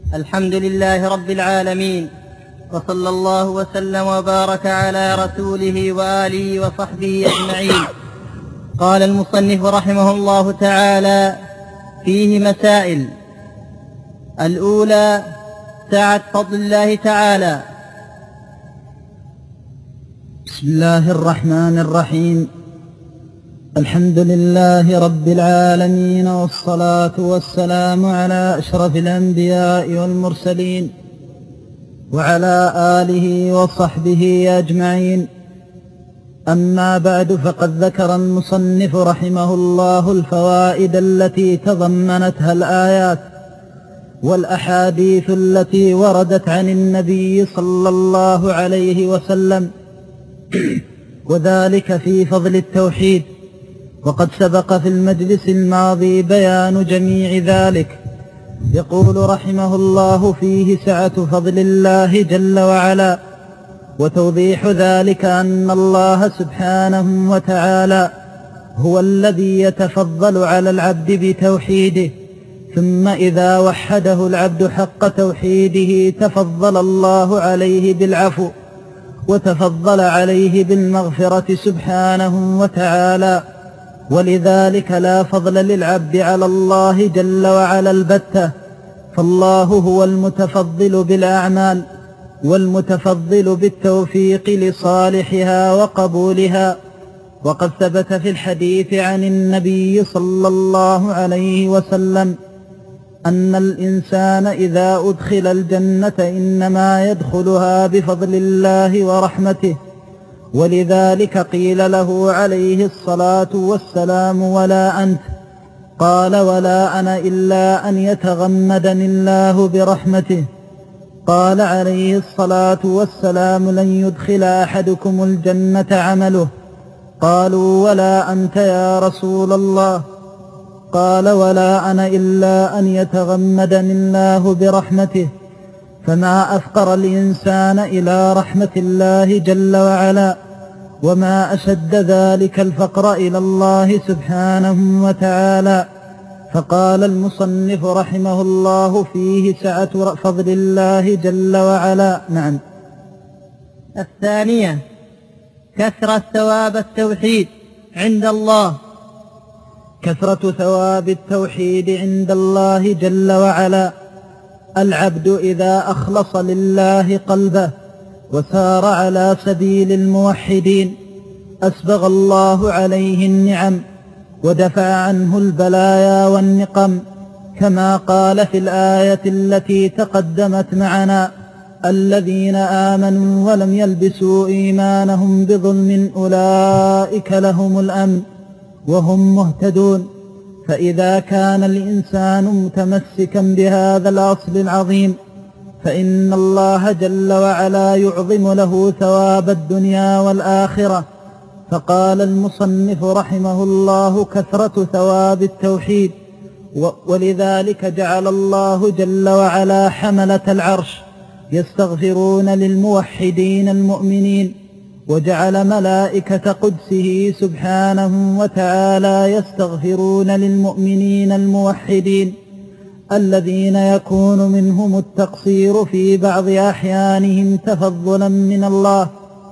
الحمد لله رب العالمين، وصلى الله وسلم وبارك على رسوله وآله وصحبه أجمعين. قال المصنف رحمه الله تعالى: فيه مسائل. الأولى سعة فضل الله تعالى. بسم الله الرحمن الرحيم. الحمد لله رب العالمين، والصلاة والسلام على أشرف الأنبياء والمرسلين وعلى آله وصحبه أجمعين. أما بعد، فقد ذكر المصنف رحمه الله الفوائد التي تضمنتها الآيات والأحاديث التي وردت عن النبي صلى الله عليه وسلم، وذلك في فضل التوحيد، وقد سبق في المجلس الماضي بيان جميع ذلك. يقول رحمه الله: فيه سعة فضل الله جل وعلا، وتوضيح ذلك أن الله سبحانه وتعالى هو الذي يتفضل على العبد بتوحيده، ثم إذا وحده العبد حق توحيده تفضل الله عليه بالعفو، وتفضل عليه بالمغفرة سبحانه وتعالى. ولذلك لا فضل للعبد على الله جل وعلا البتة، فالله هو المتفضل بالأعمال والمتفضل بالتوفيق لصالحها وقبولها. وقد ثبت في الحديث عن النبي صلى الله عليه وسلم أن الإنسان إذا أدخل الجنة إنما يدخلها بفضل الله ورحمته، ولذلك قيل له عليه الصلاة والسلام: ولا أنت؟ قال: ولا أنا إلا أن يتغمدني الله برحمته. قال عليه الصلاة والسلام: لن يدخل أحدكم الجنة عمله. قالوا: ولا أنت يا رسول الله؟ قال: ولا أنا إلا أن يتغمدني الله برحمته. فما أفقر الإنسان إلى رحمة الله جل وعلا، وما أشد ذلك الفقر إلى الله سبحانه وتعالى. فقال المصنف رحمه الله: فيه سعة فضل الله جل وعلا. نعم. الثانية كثرة ثواب التوحيد عند الله. كثرة ثواب التوحيد عند الله جل وعلا. العبد إذا أخلص لله قلبه وسار على سبيل الموحدين أسبغ الله عليه النعم ودفع عنه البلايا والنقم، كما قال في الآية التي تقدمت معنا: الذين آمنوا ولم يلبسوا إيمانهم بظلم أولئك لهم الأمن وهم مهتدون. فإذا كان الإنسان متمسكا بهذا الأصل العظيم فإن الله جل وعلا يعظم له ثواب الدنيا والآخرة. فقال المصنف رحمه الله: كثرة ثواب التوحيد. ولذلك جعل الله جل وعلا حملة العرش يستغفرون للموحدين المؤمنين، وجعل ملائكة قدسه سبحانه وتعالى يستغفرون للمؤمنين الموحدين الذين يكون منهم التقصير في بعض أحيانهم تفضلا من الله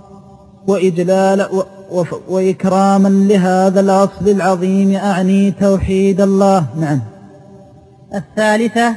وإجلالا وإكراما لهذا الأصل العظيم، أعني توحيد الله. نعم. الثالثة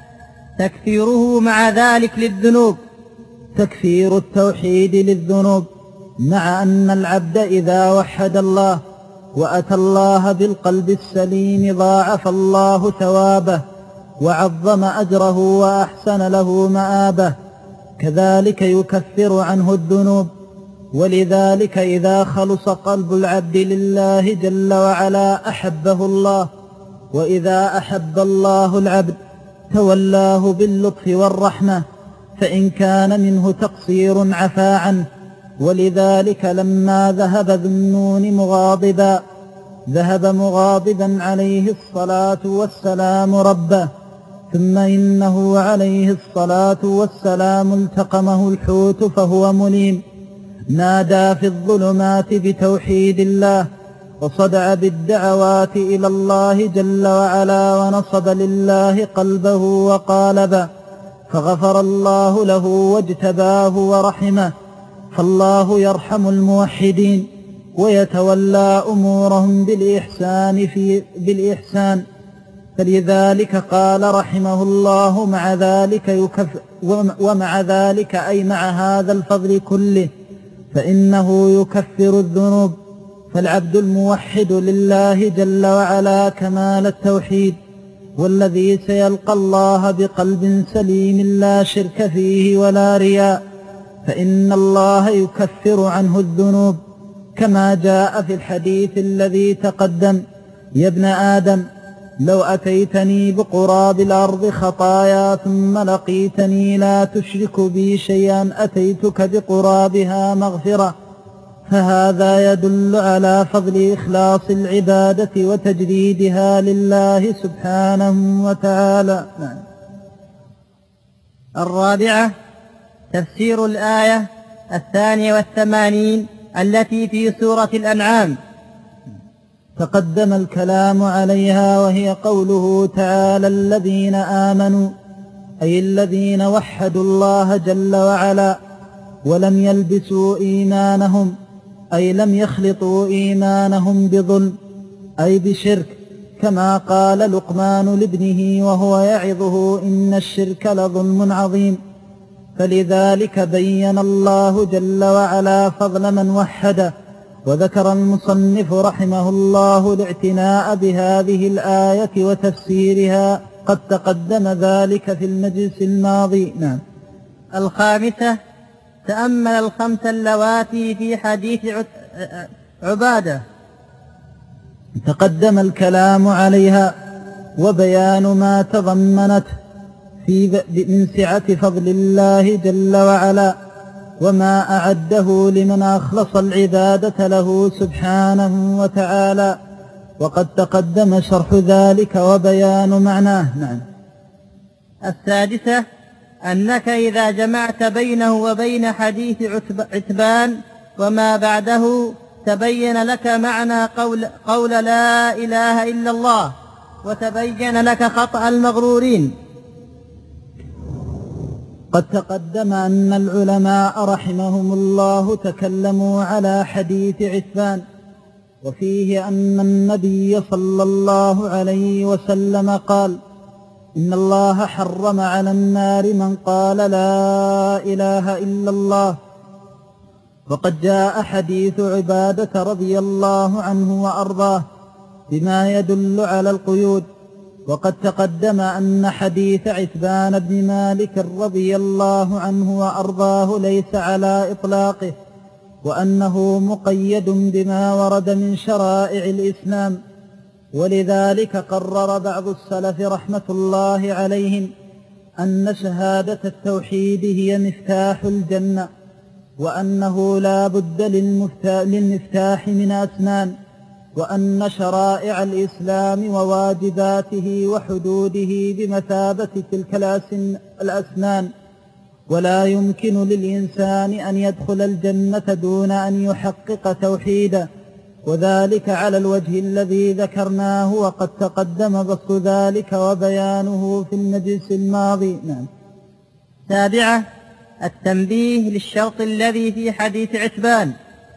تكفيره مع ذلك للذنوب. تكفير التوحيد للذنوب، مع أن العبد إذا وحد الله وأتى الله بالقلب السليم ضاعف الله ثوابه وعظم أجره وأحسن له مآبه، كذلك يكفر عنه الذنوب. ولذلك إذا خلص قلب العبد لله جل وعلا أحبه الله، وإذا أحب الله العبد تولاه باللطف والرحمة، فإن كان منه تقصير عفا عنه. ولذلك لما ذهب ذو النون مغاضبا ذهب مغاضبا عليه الصلاة والسلام ربه، ثم إنه عليه الصلاة والسلام التقمه الحوت فهو مليم، نادى في الظلمات بتوحيد الله، وصدع بالدعوات إلى الله جل وعلا، ونصب لله قلبه وقالب، فغفر الله له واجتباه ورحمه، فالله يرحم الموحدين ويتولى أمورهم بالإحسان. فلذلك قال رحمه الله ومع ذلك أي مع هذا الفضل كله فإنه يكفر الذنوب. فالعبد الموحد لله جل وعلا كمال التوحيد، والذي سيلقى الله بقلب سليم لا شرك فيه ولا رياء، فإن الله يكفر عنه الذنوب، كما جاء في الحديث الذي تقدم: يا ابن آدم لو أتيتني بقراب الأرض خطايا ثم لقيتني لا تشرك بي شيئا أتيتك بقرابها مغفرة. فهذا يدل على فضل إخلاص العبادة وتجريدها لله سبحانه وتعالى. الرابعة: تفسير الآية 82 التي في سورة الأنعام. تقدم الكلام عليها، وهي قوله تعالى: الذين آمنوا، أي الذين وحدوا الله جل وعلا ولم يلبسوا إيمانهم، أي لم يخلطوا إيمانهم بظلم، أي بشرك، كما قال لقمان لابنه وهو يعظه: إن الشرك لظلم عظيم. فلذلك بين الله جل وعلا فضل من وحده. وذكر المصنف رحمه الله الاعتناء بهذه الآية وتفسيرها، قد تقدم ذلك في المجلس الماضي. الخامسة: تأمل الخمس اللواتي في حديث عبادة. تقدم الكلام عليها وبيان ما تضمنته من سعة فضل الله جل وعلا، وما أعده لمن أخلص العبادة له سبحانه وتعالى، وقد تقدم شرح ذلك وبيان معناه. السادسة: أنك إذا جمعت بينه وبين حديث عتبان وما بعده تبين لك معنى قول لا إله إلا الله، وتبين لك خطأ المغرورين. قد تقدم أن العلماء رحمهم الله تكلموا على حديث عتبان، وفيه أن النبي صلى الله عليه وسلم قال: إن الله حرم على النار من قال لا إله إلا الله. وقد جاء حديث عبادة رضي الله عنه وأرضاه بما يدل على القيود. وقد تقدم أن حديث عتبان بن مالك رضي الله عنه وأرضاه ليس على إطلاقه، وأنه مقيد بما ورد من شرائع الإسلام. ولذلك قرر بعض السلف رحمة الله عليهم أن شهادة التوحيد هي مفتاح الجنة، وأنه لا بد للمفتاح من أسنان، وأن شرائع الإسلام وواجباته وحدوده بمثابة تلك الأسنان، ولا يمكن للإنسان أن يدخل الجنة دون أن يحقق توحيدا، وذلك على الوجه الذي ذكرناه، وقد تقدم بسط ذلك وبيانه في المجلس الماضي. 7: التنبيه للشرط الذي في حديث عتبان.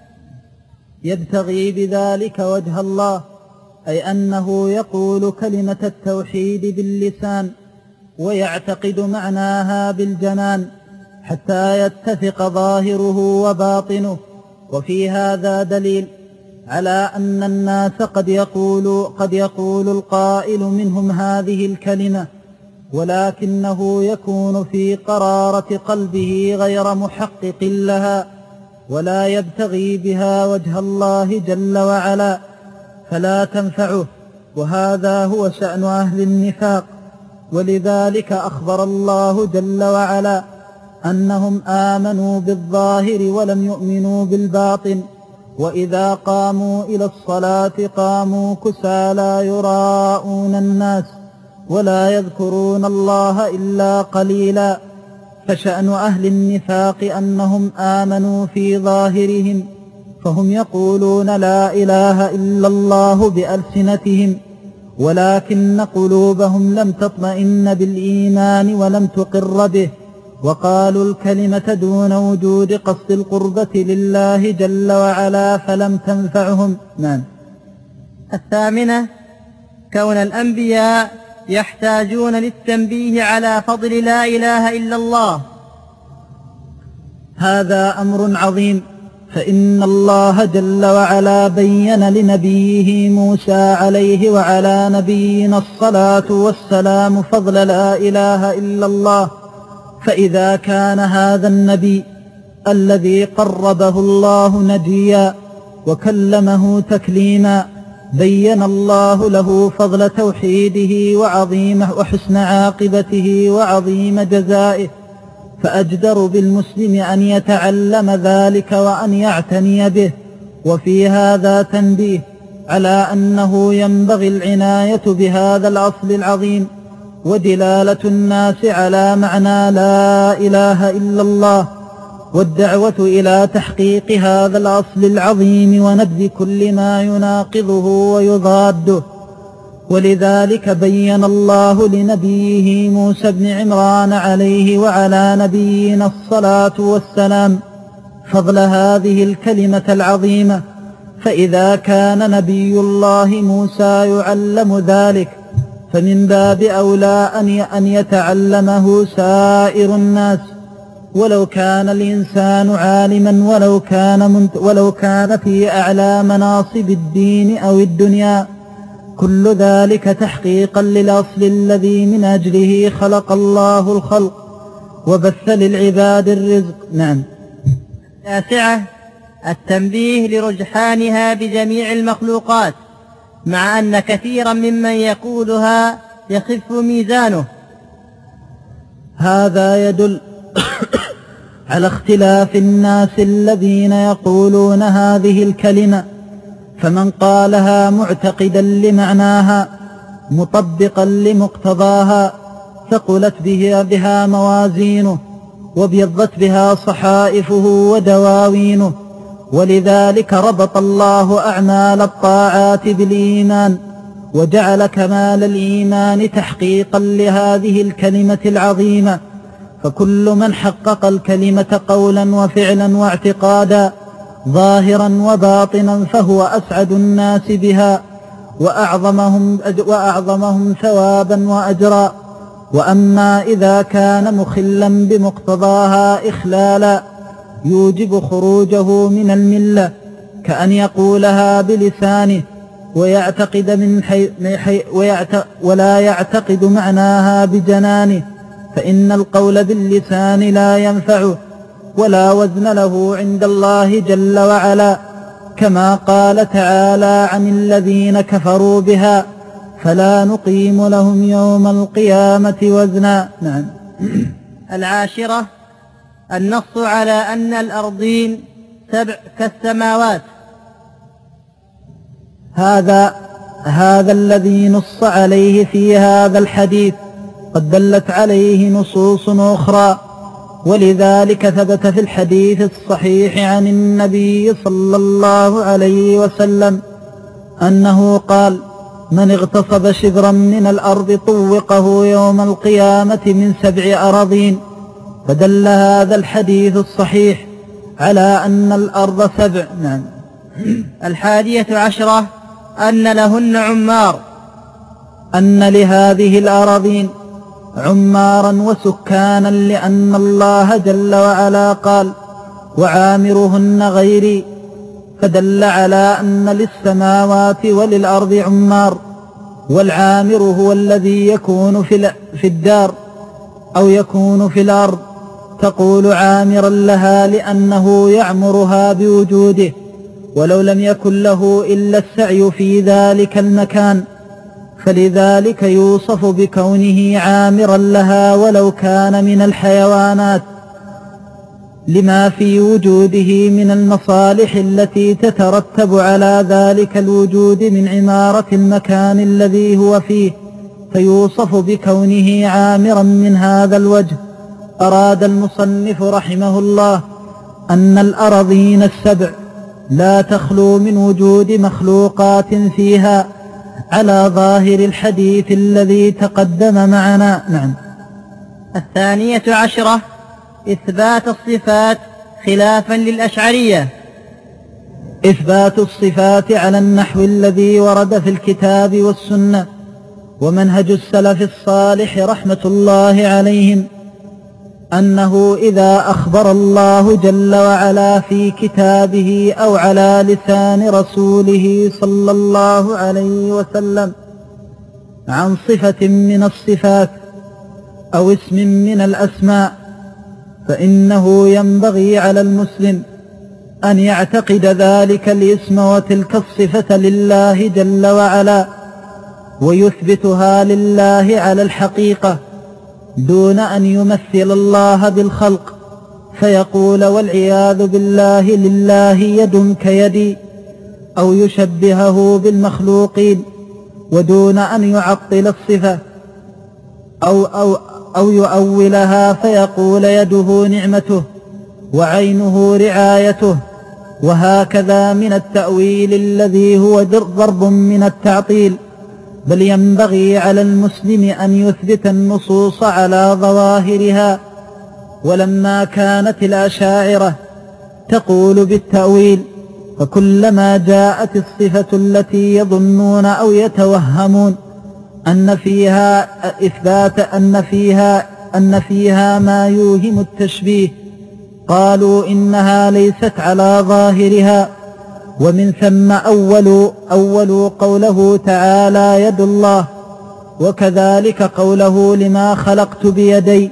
يبتغي بذلك وجه الله، أي أنه يقول كلمة التوحيد باللسان ويعتقد معناها بالجنان حتى يتفق ظاهره وباطنه. وفي هذا دليل على أن الناس قد يقول القائل منهم هذه الكلمة، ولكنه يكون في قرارة قلبه غير محقق لها، ولا يبتغي بها وجه الله جل وعلا، فلا تنفعه. وهذا هو شأن أهل النفاق. ولذلك أخبر الله جل وعلا أنهم آمنوا بالظاهر ولم يؤمنوا بالباطن، وإذا قاموا إلى الصلاة قاموا كسالى يراءون الناس ولا يذكرون الله إلا قليلا. فشأن أهل النفاق أنهم آمنوا في ظاهرهم، فهم يقولون لا إله إلا الله بألسنتهم، ولكن قلوبهم لم تطمئن بالإيمان ولم تقر به، وقالوا الكلمة دون وجود قصد القربة لله جل وعلا فلم تنفعهم. نعم. الثامنة كون الأنبياء يحتاجون للتنبيه على فضل لا إله إلا الله. هذا أمر عظيم، فإن الله جل وعلا بين لنبيه موسى عليه وعلى نبينا الصلاة والسلام فضل لا إله إلا الله. فإذا كان هذا النبي الذي قربه الله نجيا وكلمه تكليما بين الله له فضل توحيده وعظيمه وحسن عاقبته وعظيم جزائه، فأجدر بالمسلم أن يتعلم ذلك وأن يعتني به. وفي هذا تنبيه على أنه ينبغي العناية بهذا الأصل العظيم ودلالة الناس على معنى لا إله إلا الله، والدعوة إلى تحقيق هذا الأصل العظيم ونبذ كل ما يناقضه ويضاده. ولذلك بين الله لنبيه موسى بن عمران عليه وعلى نبينا الصلاة والسلام فضل هذه الكلمة العظيمة. فإذا كان نبي الله موسى يعلم ذلك فمن باب أولى أن يتعلمه سائر الناس، ولو كان الإنسان عالما ولو كان في أعلى مناصب الدين أو الدنيا، كل ذلك تحقيقا للأصل الذي من أجله خلق الله الخلق وبث للعباد الرزق. نعم. التاسعة التنبيه لرجحانها بجميع المخلوقات، مع أن كثيرا ممن يقولها يخف ميزانه. هذا يدل على اختلاف الناس الذين يقولون هذه الكلمة، فمن قالها معتقدا لمعناها مطبقا لمقتضاها ثقلت بها موازينه وابيضت بها صحائفه ودواوينه. ولذلك ربط الله أعمال الطاعات بالإيمان، وجعل كمال الإيمان تحقيقا لهذه الكلمة العظيمة. فكل من حقق الكلمة قولا وفعلا واعتقادا ظاهرا وباطنا فهو أسعد الناس بها وأعظمهم ثوابا وأجرا. وأما إذا كان مخلا بمقتضاها إخلالا يوجب خروجه من الملة، كأن يقولها بلسانه ولا يعتقد معناها بجنانه، فإن القول باللسان لا ينفعه ولا وزن له عند الله جل وعلا، كما قال تعالى عن الذين كفروا بها فلا نقيم لهم يوم القيامة وزنا. نعم. العاشرة النص على أن الأرضين 7 كالسماوات. هذا الذي نص عليه في هذا الحديث قد دلت عليه نصوص أخرى، ولذلك ثبت في الحديث الصحيح عن النبي صلى الله عليه وسلم أنه قال: من اغتصب شبرا من الأرض طوقه يوم القيامة من 7 أراضين. فدل هذا الحديث الصحيح على أن الأرض 7. نعم. 11 أن لهن عمار، أن لهذه الأراضين عمارا وسكانا، لأن الله جل وعلا قال: وعامرهن غيري. فدل على أن للسماوات وللأرض عمار، والعامر هو الذي يكون في الدار أو يكون في الأرض، تقول عامرا لها لأنه يعمرها بوجوده، ولو لم يكن له إلا السعي في ذلك المكان، فلذلك يوصف بكونه عامرا لها ولو كان من الحيوانات، لما في وجوده من المصالح التي تترتب على ذلك الوجود من عمارة المكان الذي هو فيه، فيوصف بكونه عامرا من هذا الوجه. أراد المصنف رحمه الله أن الأراضين 7 لا تخلو من وجود مخلوقات فيها على ظاهر الحديث الذي تقدم معنا. نعم. 12 إثبات الصفات خلافا للأشعرية. إثبات الصفات على النحو الذي ورد في الكتاب والسنة ومنهج السلف الصالح رحمة الله عليهم، أنه إذا أخبر الله جل وعلا في كتابه أو على لسان رسوله صلى الله عليه وسلم عن صفة من الصفات أو اسم من الأسماء، فإنه ينبغي على المسلم أن يعتقد ذلك الاسم وتلك الصفة لله جل وعلا، ويثبتها لله على الحقيقة دون أن يمثل الله بالخلق فيقول والعياذ بالله لله يد كيدي، أو يشبهه بالمخلوقين، ودون أن يعطل الصفة أو يؤولها فيقول يده نعمته وعينه رعايته، وهكذا من التأويل الذي هو ضرب من التعطيل. بل ينبغي على المسلم أن يثبت النصوص على ظواهرها. ولما كانت الأشاعرة تقول بالتأويل، فكلما جاءت الصفة التي يظنون أو يتوهمون أن فيها ما يوهم التشبيه قالوا إنها ليست على ظاهرها. ومن ثم أول قوله تعالى يد الله، وكذلك قوله لما خلقت بيدي،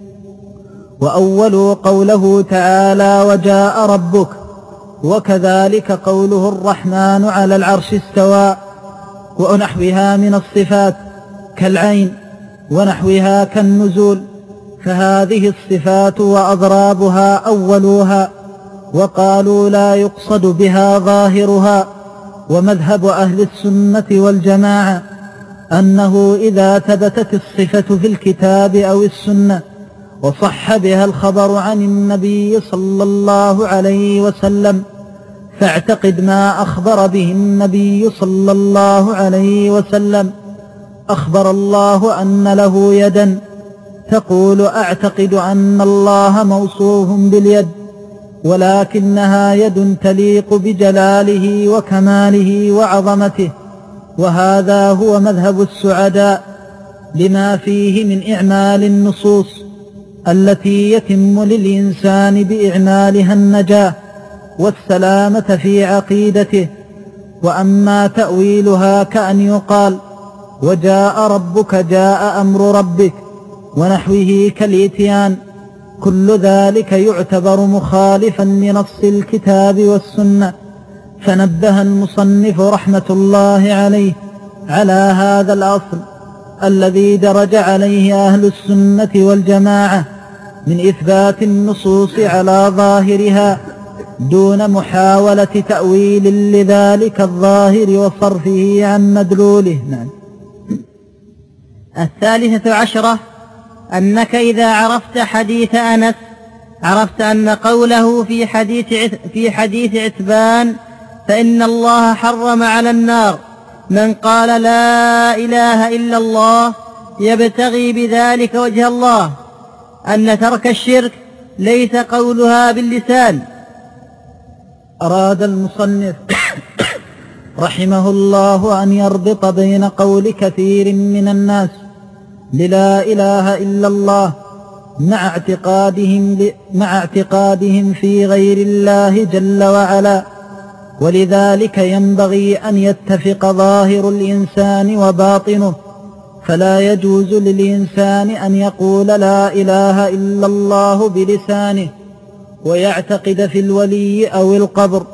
وأول قوله تعالى وجاء ربك، وكذلك قوله الرحمن على العرش استوى، ونحوها من الصفات كالعين ونحوها كالنزول. فهذه الصفات وأضرابها أولوها، وقالوا لا يقصد بها ظاهرها. ومذهب أهل السنة والجماعة أنه إذا ثبتت الصفة في الكتاب أو السنة وصح بها الخبر عن النبي صلى الله عليه وسلم، فاعتقد ما أخبر به النبي صلى الله عليه وسلم. أخبر الله أن له يدا، تقول أعتقد أن الله موصوف باليد، ولكنها يد تليق بجلاله وكماله وعظمته. وهذا هو مذهب السعداء لما فيه من إعمال النصوص التي يتم للإنسان بإعمالها النجاة والسلامة في عقيدته. وأما تأويلها كأن يقال وجاء ربك جاء أمر ربك ونحوه كالإتيان، كل ذلك يعتبر مخالفا لنص الكتاب والسنة. فنبه المصنف رحمة الله عليه على هذا الأصل الذي درج عليه أهل السنة والجماعة من إثبات النصوص على ظاهرها دون محاولة تأويل لذلك الظاهر وصرفه عن مدلوله. نعم. 13 أنك إذا عرفت حديث أنس عرفت أن قوله في حديث عتبان فإن الله حرم على النار من قال لا إله إلا الله يبتغي بذلك وجه الله، أن ترك الشرك ليس قولها باللسان. أراد المصنف رحمه الله أن يربط بين قول كثير من الناس للا إله إلا الله مع اعتقادهم في غير الله جل وعلا. ولذلك ينبغي أن يتفق ظاهر الإنسان وباطنه، فلا يجوز للإنسان أن يقول لا إله إلا الله بلسانه ويعتقد في الولي أو القبر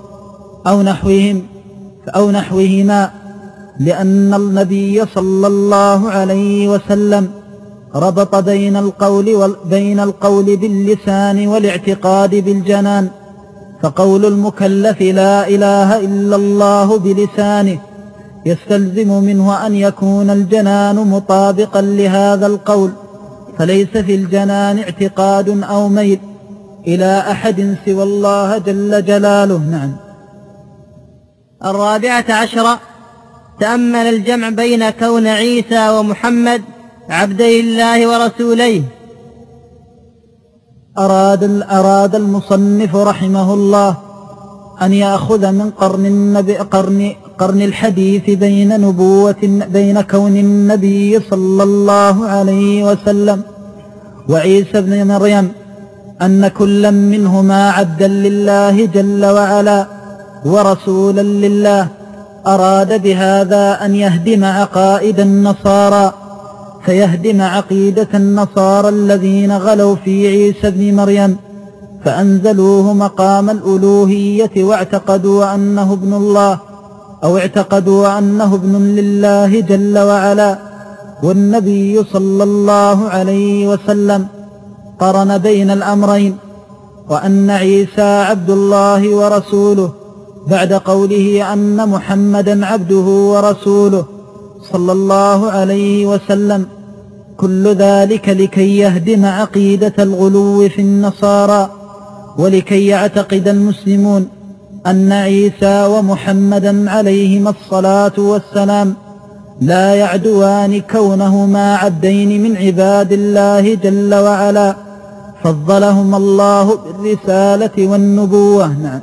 أو نحوهما، لأن النبي صلى الله عليه وسلم ربط بين القول باللسان والاعتقاد بالجنان. فقول المكلف لا إله إلا الله بلسانه يستلزم منه أن يكون الجنان مطابقا لهذا القول، فليس في الجنان اعتقاد أو ميل إلى أحد سوى الله جل جلاله. نعم. 14 تأمل الجمع بين كون عيسى ومحمد عبدي الله ورسوليه. أراد المصنف رحمه الله أن يأخذ من قرن الحديث بين كون النبي صلى الله عليه وسلم وعيسى بن مريم أن كلا منهما عبدا لله جل وعلا ورسولا لله. أراد بهذا أن يهدم عقائد النصارى، فيهدم عقيدة النصارى الذين غلوا في عيسى بن مريم فأنزلوه مقام الألوهية واعتقدوا أنه ابن الله، أو اعتقدوا أنه ابن لله جل وعلا. والنبي صلى الله عليه وسلم قرن بين الأمرين، وأن عيسى عبد الله ورسوله بعد قوله أن محمدا عبده ورسوله صلى الله عليه وسلم. كل ذلك لكي يهدم عقيدة الغلو في النصارى، ولكي يعتقد المسلمون أن عيسى ومحمدا عليهما الصلاة والسلام لا يعدوان كونهما عبدين من عباد الله جل وعلا، فضلهما الله بالرسالة والنبوة. نعم.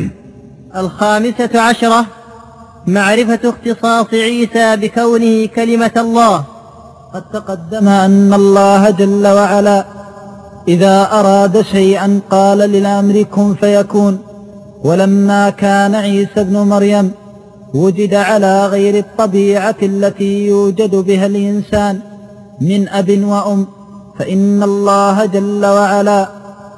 15 معرفة اختصاص عيسى بكونه كلمة الله. قد تقدم أن الله جل وعلا إذا أراد شيئا قال للأمر كن فيكون، ولما كان عيسى ابن مريم وجد على غير الطبيعة التي يوجد بها الإنسان من أب وأم، فإن الله جل وعلا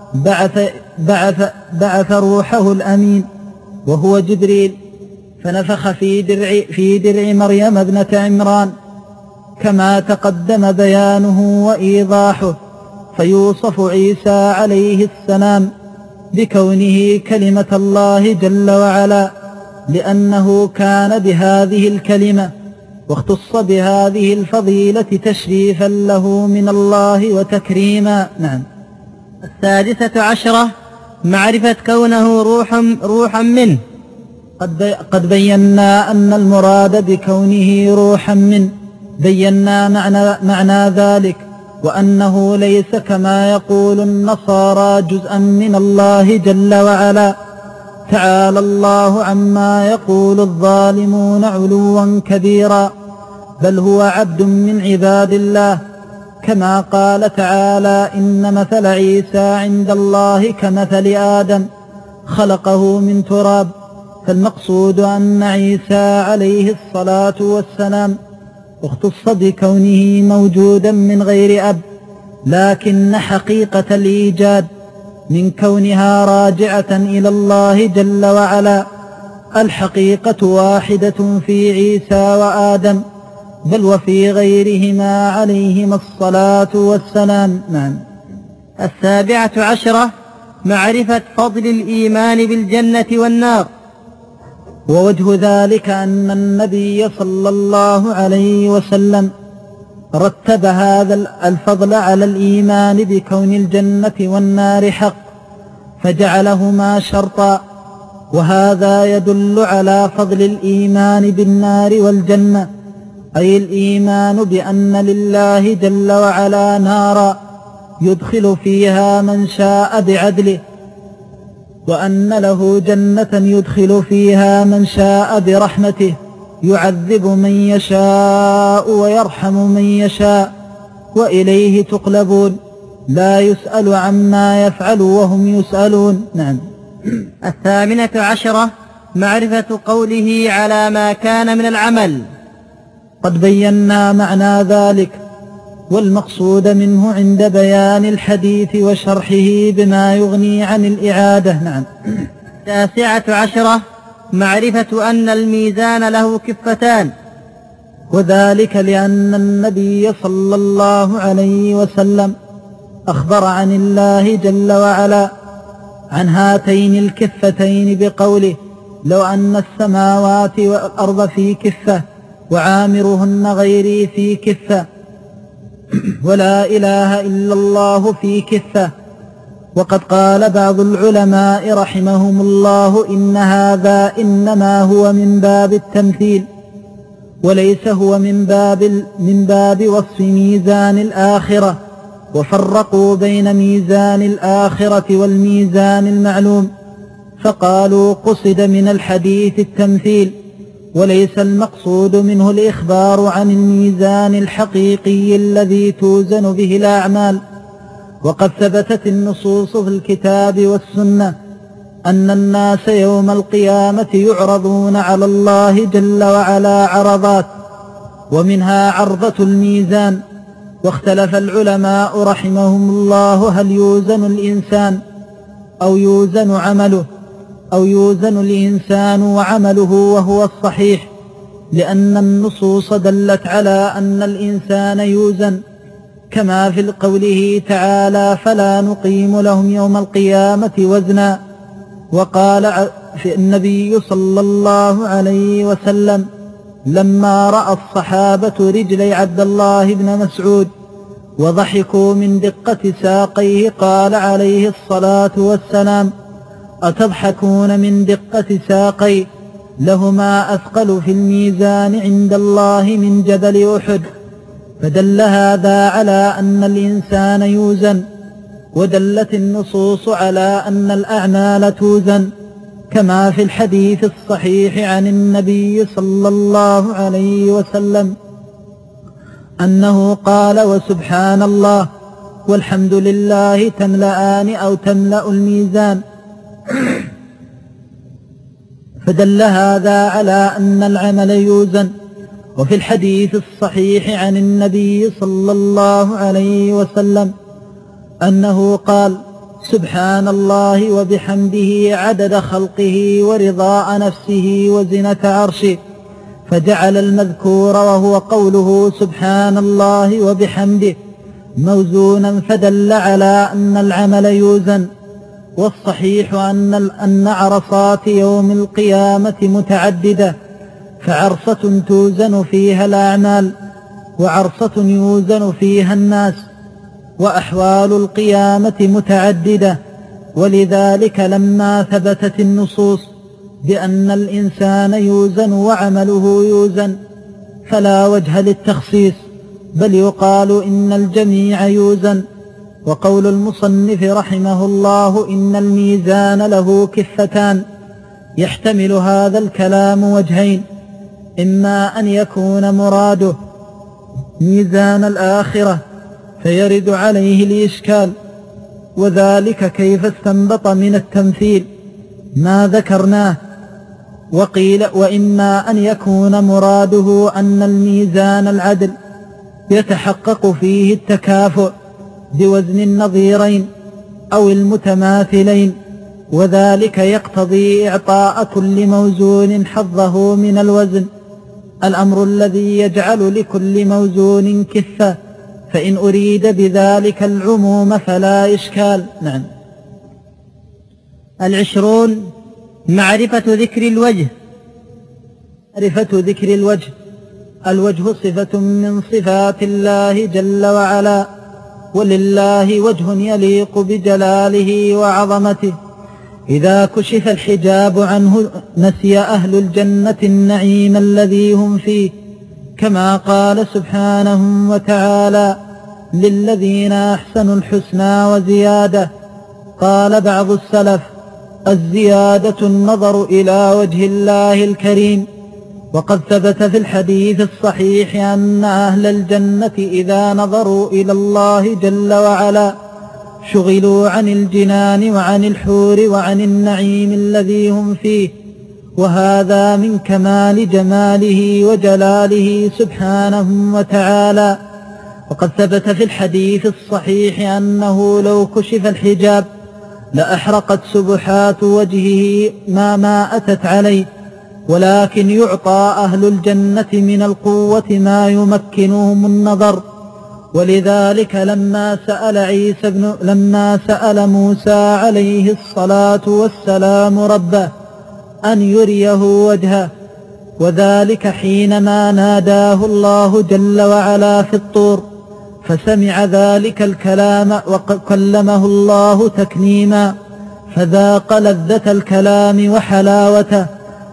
بعث روحه الأمين وهو جبريل، فنفخ في درع مريم ابنة عمران كما تقدم بيانه وإيضاحه. فيوصف عيسى عليه السلام بكونه كلمة الله جل وعلا، لأنه كان بهذه الكلمة، واختص بهذه الفضيلة تشريفا له من الله وتكريما. نعم. 16 معرفة كونه روحا منه. قد بينا أن المراد بكونه روحا منه، بينا معنى ذلك، وأنه ليس كما يقول النصارى جزءا من الله جل وعلا. تعالى الله عما يقول الظالمون علوا كبيرا، بل هو عبد من عباد الله، كما قال تعالى إن مثل عيسى عند الله كمثل آدم خلقه من تراب. فالمقصود أن عيسى عليه الصلاة والسلام اختص بكونه موجودا من غير أب، لكن حقيقة الإيجاد من كونها راجعة إلى الله جل وعلا. الحقيقة واحدة في عيسى وآدم، بل وفي غيرهما عليهما الصلاة والسلام. نعم. 17 معرفة فضل الإيمان بالجنة والنار. ووجه ذلك أن النبي صلى الله عليه وسلم رتب هذا الفضل على الإيمان بكون الجنة والنار حق، فجعلهما شرطا، وهذا يدل على فضل الإيمان بالنار والجنة، أي الإيمان بأن لله جل وعلا نارا يدخل فيها من شاء بعدله، وأن له جنة يدخل فيها من شاء برحمته، يعذب من يشاء ويرحم من يشاء، وإليه تقلبون، لا يسأل عما يفعل وهم يسألون. نعم. 18 معرفة قوله على ما كان من العمل. قد بينا معنى ذلك، والمقصود منه عند بيان الحديث وشرحه بما يغني عن الإعادة. نعم. 19 معرفة أن الميزان له كفتان، وذلك لأن النبي صلى الله عليه وسلم أخبر عن الله جل وعلا عن هاتين الكفتين بقوله لو أن السماوات والأرض في كفة وعامرهن غيري في كفة، ولا إله إلا الله في كفة. وقد قال بعض العلماء رحمهم الله إن هذا إنما هو من باب التمثيل، وليس هو من باب وصف ميزان الآخرة. وفرقوا بين ميزان الآخرة والميزان المعلوم، فقالوا قصد من الحديث التمثيل، وليس المقصود منه الإخبار عن الميزان الحقيقي الذي توزن به الأعمال. وقد ثبتت النصوص في الكتاب والسنة أن الناس يوم القيامة يعرضون على الله جل وعلا عرضات، ومنها عرضة الميزان. واختلف العلماء رحمهم الله هل يوزن الإنسان أو يوزن عمله، أو يوزن الإنسان وعمله، وهو الصحيح، لأن النصوص دلت على أن الإنسان يوزن، كما في قوله تعالى فلا نقيم لهم يوم القيامة وزنا. وقال في النبي صلى الله عليه وسلم لما رأى الصحابة رجلي عبد الله بن مسعود وضحكوا من دقة ساقيه قال عليه الصلاة والسلام أتضحكون من دقة ساقي؟ لهما أثقل في الميزان عند الله من جبل أحد. فدل هذا على أن الإنسان يوزن، ودلت النصوص على أن الأعمال توزن، كما في الحديث الصحيح عن النبي صلى الله عليه وسلم أنه قال وسبحان الله والحمد لله تملأان أو تملأ الميزان. فدل هذا على أن العمل يوزن. وفي الحديث الصحيح عن النبي صلى الله عليه وسلم أنه قال سبحان الله وبحمده عدد خلقه ورضاء نفسه وزنة عرشه، فجعل المذكور وهو قوله سبحان الله وبحمده موزونا، فدل على أن العمل يوزن. والصحيح أن عرصات يوم القيامة متعددة، فعرصة توزن فيها الأعمال، وعرصة يوزن فيها الناس، وأحوال القيامة متعددة. ولذلك لما ثبتت النصوص بأن الإنسان يوزن وعمله يوزن فلا وجه للتخصيص، بل يقال إن الجميع يوزن. وقول المصنف رحمه الله إن الميزان له كفتان، يحتمل هذا الكلام وجهين: إما أن يكون مراده ميزان الآخرة فيرد عليه الإشكال، وذلك كيف استنبط من التمثيل ما ذكرناه. وقيل وإما أن يكون مراده أن الميزان العدل يتحقق فيه التكافؤ بوزن النظيرين أو المتماثلين، وذلك يقتضي إعطاء كل موزون حظه من الوزن، الأمر الذي يجعل لكل موزون كفة، فإن أريد بذلك العموم فلا إشكال. نعم. 20 معرفة ذكر الوجه. معرفة ذكر الوجه. الوجه صفة من صفات الله جل وعلا، ولله وجه يليق بجلاله وعظمته. إذا كشف الحجاب عنه نسي أهل الجنة النعيم الذي هم فيه، كما قال سبحانه وتعالى للذين أحسنوا الحسنى وزيادة. قال بعض السلف الزيادة النظر إلى وجه الله الكريم. وقد ثبت في الحديث الصحيح أن أهل الجنة إذا نظروا إلى الله جل وعلا شغلوا عن الجنان وعن الحور وعن النعيم الذي هم فيه، وهذا من كمال جماله وجلاله سبحانه وتعالى. وقد ثبت في الحديث الصحيح أنه لو كشف الحجاب لأحرقت سبحات وجهه ما أتت عليه، ولكن يعطى أهل الجنة من القوة ما يمكنهم النظر. ولذلك لما سأل موسى عليه الصلاة والسلام ربه أن يريه وجهه، وذلك حينما ناداه الله جل وعلا في الطور، فسمع ذلك الكلام وكلمه الله تكليما، فذاق لذة الكلام وحلاوته،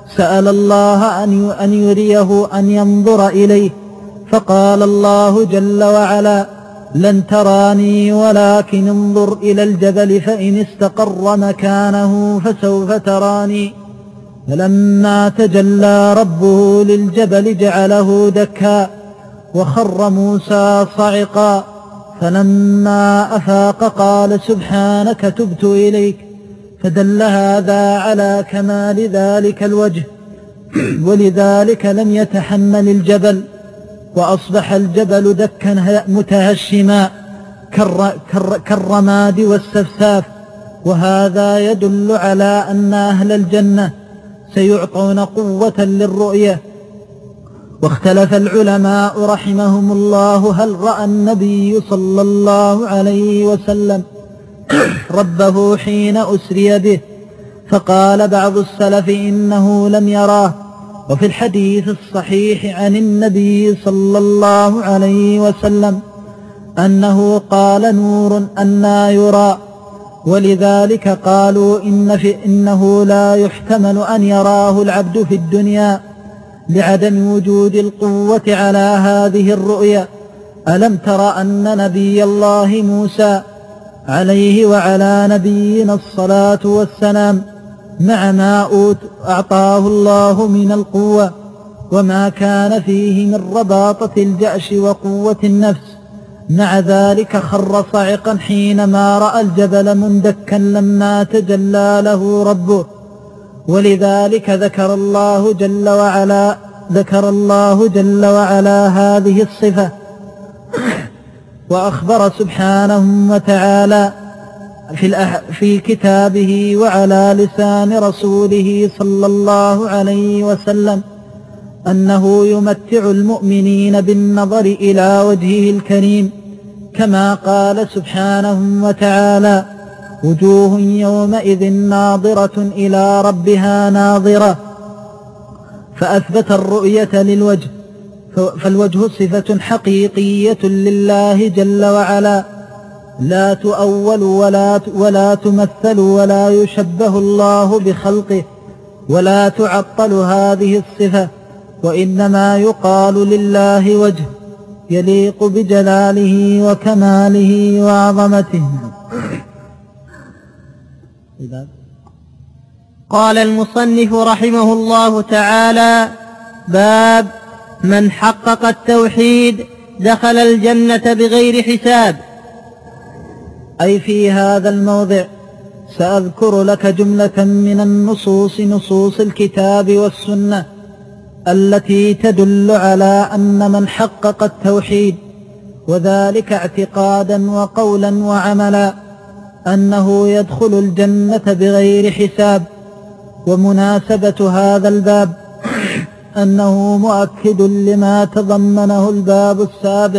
سأل الله أن يريه أن ينظر إليه، فقال الله جل وعلا: لن تراني ولكن انظر إلى الجبل فإن استقر مكانه فسوف تراني. فلما تجلى ربه للجبل جعله دكا وخر موسى صعقا، فلما أفاق قال: سبحانك تبت إليك. فدل هذا على كمال ذلك الوجه، ولذلك لم يتحمل الجبل، وأصبح الجبل دكا متهشما كالرماد والسفساف. وهذا يدل على أن أهل الجنة سيعطون قوة للرؤية. واختلف العلماء رحمهم الله هل رأى النبي صلى الله عليه وسلم ربه حين أسري به، فقال بعض السلف إنه لم يراه. وفي الحديث الصحيح عن النبي صلى الله عليه وسلم أنه قال: نور أنى يرى. ولذلك قالوا إنه لا يحتمل أن يراه العبد في الدنيا لعدم وجود القوة على هذه الرؤيا. ألم تر أن نبي الله موسى عليه وعلى نبينا الصلاة والسلام مع ما أعطاه الله من القوة وما كان فيه من رباطة الجأش وقوة النفس، مع ذلك خر صعقا حينما رأى الجبل مندكا لما تجلى له ربه. ولذلك ذكر الله جل وعلا هذه الصفة، وأخبر سبحانه وتعالى في كتابه وعلى لسان رسوله صلى الله عليه وسلم أنه يمتع المؤمنين بالنظر إلى وجهه الكريم، كما قال سبحانه وتعالى: وجوه يومئذ ناظرة إلى ربها ناظرة. فأثبت الرؤية للوجه، فالوجه صفة حقيقية لله جل وعلا، لا تؤول ولا تمثل ولا يشبه الله بخلقه، ولا تعطل هذه الصفة، وإنما يقال لله وجه يليق بجلاله وكماله وعظمته. قال المصنف رحمه الله تعالى: باب من حقق التوحيد دخل الجنة بغير حساب. أي في هذا الموضع سأذكر لك جملة من نصوص الكتاب والسنة التي تدل على أن من حقق التوحيد، وذلك اعتقادا وقولا وعملا، أنه يدخل الجنة بغير حساب. ومناسبة هذا الباب أنه مؤكد لما تضمنه الباب السابق،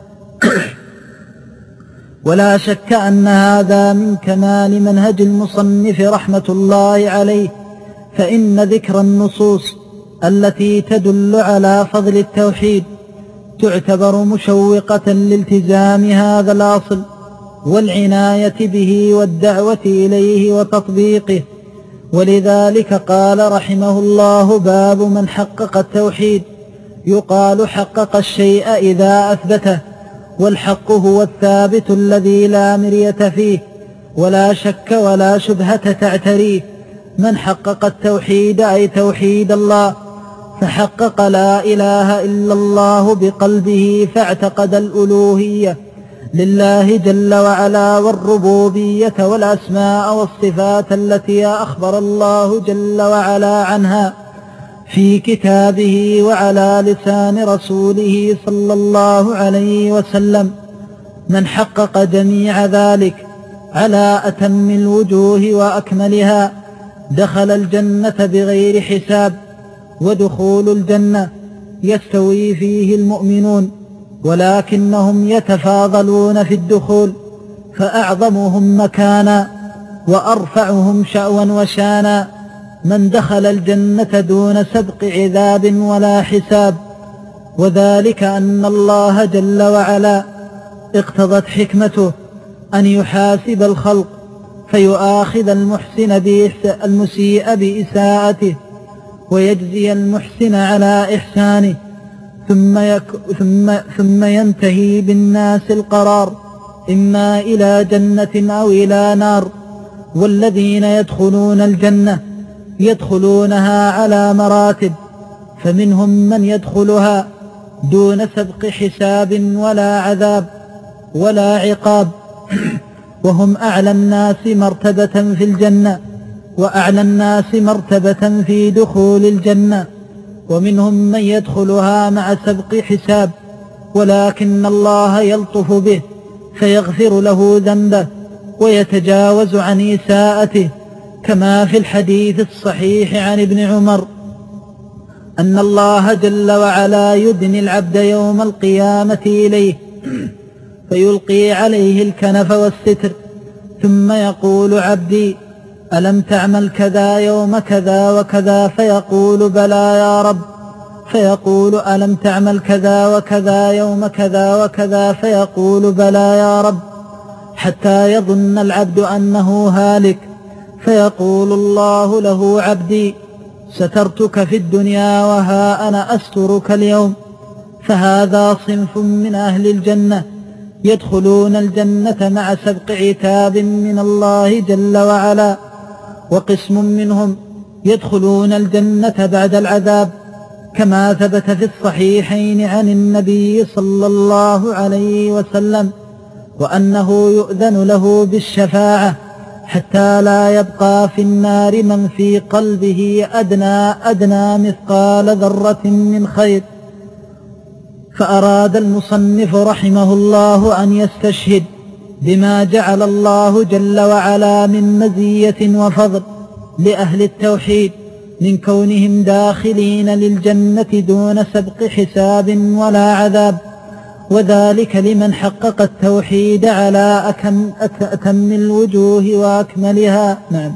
ولا شك أن هذا من كمال منهج المصنف رحمة الله عليه، فإن ذكر النصوص التي تدل على فضل التوحيد تعتبر مشوقة لالتزام هذا الأصل والعناية به والدعوة إليه وتطبيقه. ولذلك قال رحمه الله: باب من حقق التوحيد. يقال حقق الشيء إذا أثبته، والحق هو الثابت الذي لا مرية فيه ولا شك ولا شبهة تعتريه. من حقق التوحيد أي توحيد الله، فحقق لا إله إلا الله بقلبه، فاعتقد الألوهية لله جل وعلا والربوبية والأسماء والصفات التي أخبر الله جل وعلا عنها في كتابه وعلى لسان رسوله صلى الله عليه وسلم. من حقق جميع ذلك على أتم الوجوه وأكملها دخل الجنة بغير حساب. ودخول الجنة يستوي فيه المؤمنون، ولكنهم يتفاضلون في الدخول، فأعظمهم مكانا وأرفعهم شأوا وشانا من دخل الجنة دون سبق عذاب ولا حساب. وذلك أن الله جل وعلا اقتضت حكمته أن يحاسب الخلق فيؤاخذ المسيء بإساءته، ويجزي المحسن على إحسانه، ثم ينتهي بالناس القرار إما إلى جنة أو إلى نار. والذين يدخلون الجنة يدخلونها على مراتب، فمنهم من يدخلها دون سبق حساب ولا عذاب ولا عقاب، وهم أعلى الناس مرتبة في الجنة وأعلى الناس مرتبة في دخول الجنة. ومنهم من يدخلها مع سبق حساب، ولكن الله يلطف به فيغفر له ذنبه ويتجاوز عن إساءته، كما في الحديث الصحيح عن ابن عمر أن الله جل وعلا يدني العبد يوم القيامة إليه فيلقي عليه الكنف والستر، ثم يقول: عبدي ألم تعمل كذا يوم كذا وكذا؟ فيقول: بلى يا رب. فيقول: ألم تعمل كذا وكذا يوم كذا وكذا؟ فيقول: بلى يا رب، حتى يظن العبد أنه هالك، فيقول الله له: عبدي سترتك في الدنيا وها أنا أسترك اليوم. فهذا صنف من أهل الجنة يدخلون الجنة مع سبق عتاب من الله جل وعلا، وقسم منهم يدخلون الجنة بعد العذاب، كما ثبت في الصحيحين عن النبي صلى الله عليه وسلم وأنه يؤذن له بالشفاعة حتى لا يبقى في النار من في قلبه أدنى مثقال ذرة من خير. فأراد المصنف رحمه الله أن يستشهد بما جعل الله جل وعلا من مزية وفضل لأهل التوحيد من كونهم داخلين للجنة دون سبق حساب ولا عذاب، وذلك لمن حقق التوحيد على أتم الوجوه وأكملها. نعم.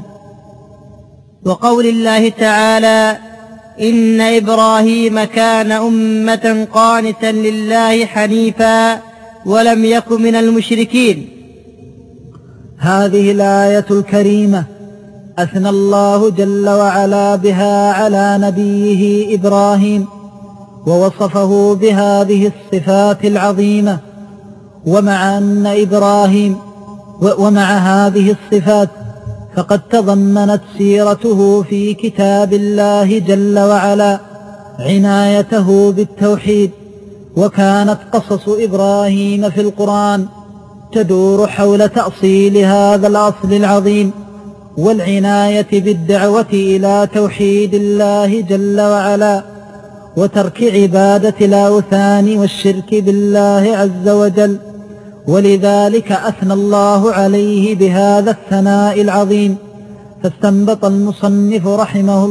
وقول الله تعالى: إن إبراهيم كان أمة قانتا لله حنيفا ولم يك من المشركين. هذه الآية الكريمة أثنى الله جل وعلا بها على نبيه إبراهيم ووصفه بهذه الصفات العظيمة. ومع هذه الصفات فقد تضمنت سيرته في كتاب الله جل وعلا عنايته بالتوحيد، وكانت قصص إبراهيم في القرآن تدور حول تأصيل هذا الأصل العظيم والعناية بالدعوة إلى توحيد الله جل وعلا وترك عبادة الأوثان والشرك بالله عز وجل. ولذلك أثنى الله عليه بهذا الثناء العظيم. فاستنبط المصنف رحمه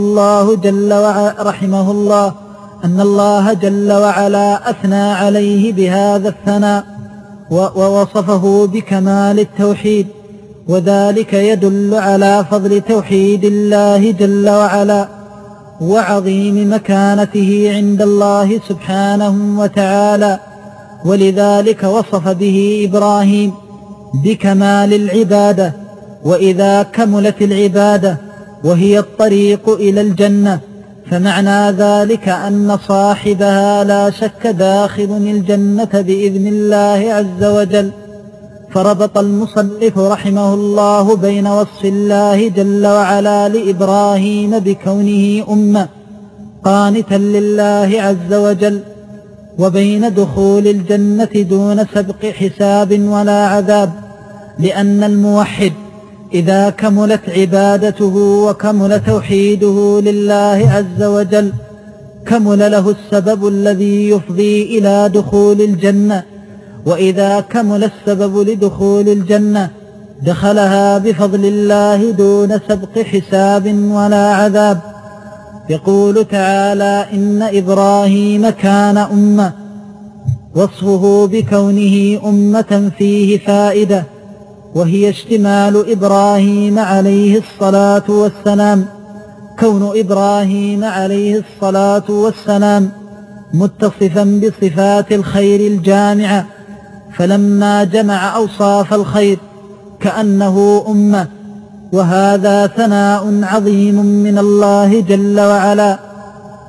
الله أن الله جل وعلا أثنى عليه بهذا الثناء ووصفه بكمال التوحيد، وذلك يدل على فضل توحيد الله جل وعلا وعظيم مكانته عند الله سبحانه وتعالى. ولذلك وصف به إبراهيم بكمال العبادة. وإذا كملت العبادة وهي الطريق إلى الجنة فمعنى ذلك أن صاحبها لا شك داخل الجنة بإذن الله عز وجل. فربط المصنف رحمه الله بين وصف الله جل وعلا لإبراهيم بكونه أمة قانتا لله عز وجل وبين دخول الجنة دون سبق حساب ولا عذاب، لأن الموحد إذا كملت عبادته وكمل توحيده لله عز وجل كمل له السبب الذي يفضي إلى دخول الجنة، وإذا كمل السبب لدخول الجنة دخلها بفضل الله دون سبق حساب ولا عذاب. يقول تعالى: إن إبراهيم كان أمة. وصفه بكونه أمة فيه فائدة، وهي اشتمال إبراهيم عليه الصلاة والسلام. كون إبراهيم عليه الصلاة والسلام متصفا بصفات الخير الجامعة، فلما جمع أوصاف الخير كأنه أمة، وهذا ثناء عظيم من الله جل وعلا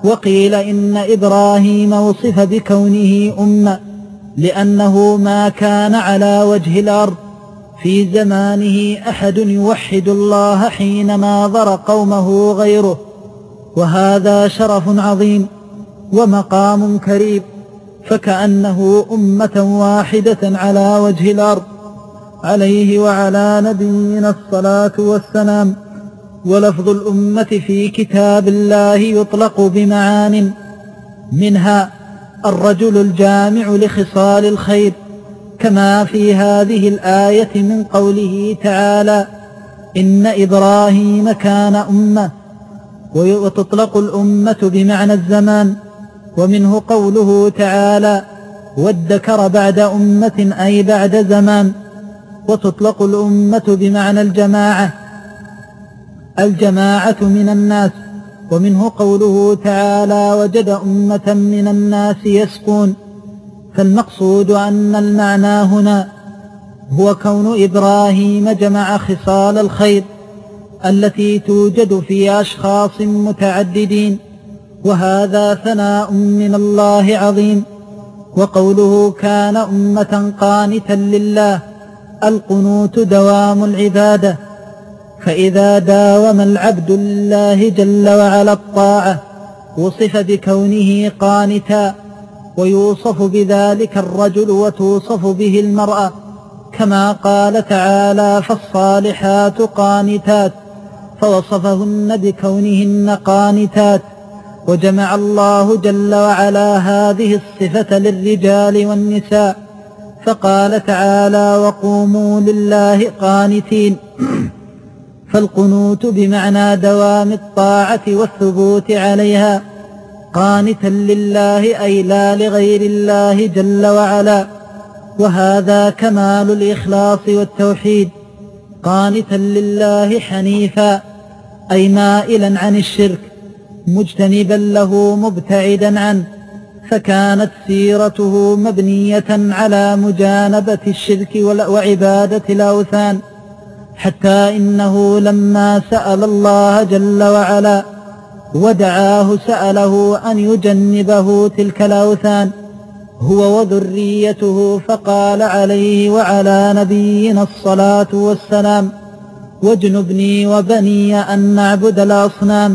وقيل إن إبراهيم وصف بكونه أمة لأنه ما كان على وجه الأرض في زمانه أحد يوحد الله حينما ذر قومه غيره، وهذا شرف عظيم ومقام كريم، فكأنه أمة واحدة على وجه الأرض، عليه وعلى نبينا الصلاة والسلام. ولفظ الأمة في كتاب الله يطلق بمعان، منها الرجل الجامع لخصال الخير، كما في هذه الآية من قوله تعالى: إن إبراهيم كان أمة. وتطلق الأمة بمعنى الزمان، ومنه قوله تعالى: وادكر بعد أمة أي بعد زمان. وتطلق الأمة بمعنى الجماعة من الناس، ومنه قوله تعالى: وجد أمة من الناس يسقون. فالمقصود أن المعنى هنا هو كون إبراهيم جمع خصال الخير التي توجد في أشخاص متعددين، وهذا ثناء من الله عظيم. وقوله كان أمة قانتا لله، القنوت دوام العبادة، فإذا داوم العبد لله جل وعلا الطاعة وصف بكونه قانتا، ويوصف بذلك الرجل وتوصف به المرأة، كما قال تعالى: فالصالحات قانتات، فوصفهن بكونهن قانتات. وجمع الله جل وعلا هذه الصفة للرجال والنساء، فقال تعالى: وقوموا لله قانتين. فالقنوت بمعنى دوام الطاعة والثبوت عليها، قانتا لله أي لا لغير الله جل وعلا، وهذا كمال الإخلاص والتوحيد. قانتا لله حنيفا أي مائلا عن الشرك، مجتنبا له مبتعدا عنه، فكانت سيرته مبنية على مجانبة الشرك وعبادة الأوثان، حتى إنه لما سأل الله جل وعلا ودعاه سأله أن يجنبه تلك الأوثان هو وذريته، فقال عليه وعلى نبينا الصلاة والسلام: واجنبني وبني أن نعبد الأصنام.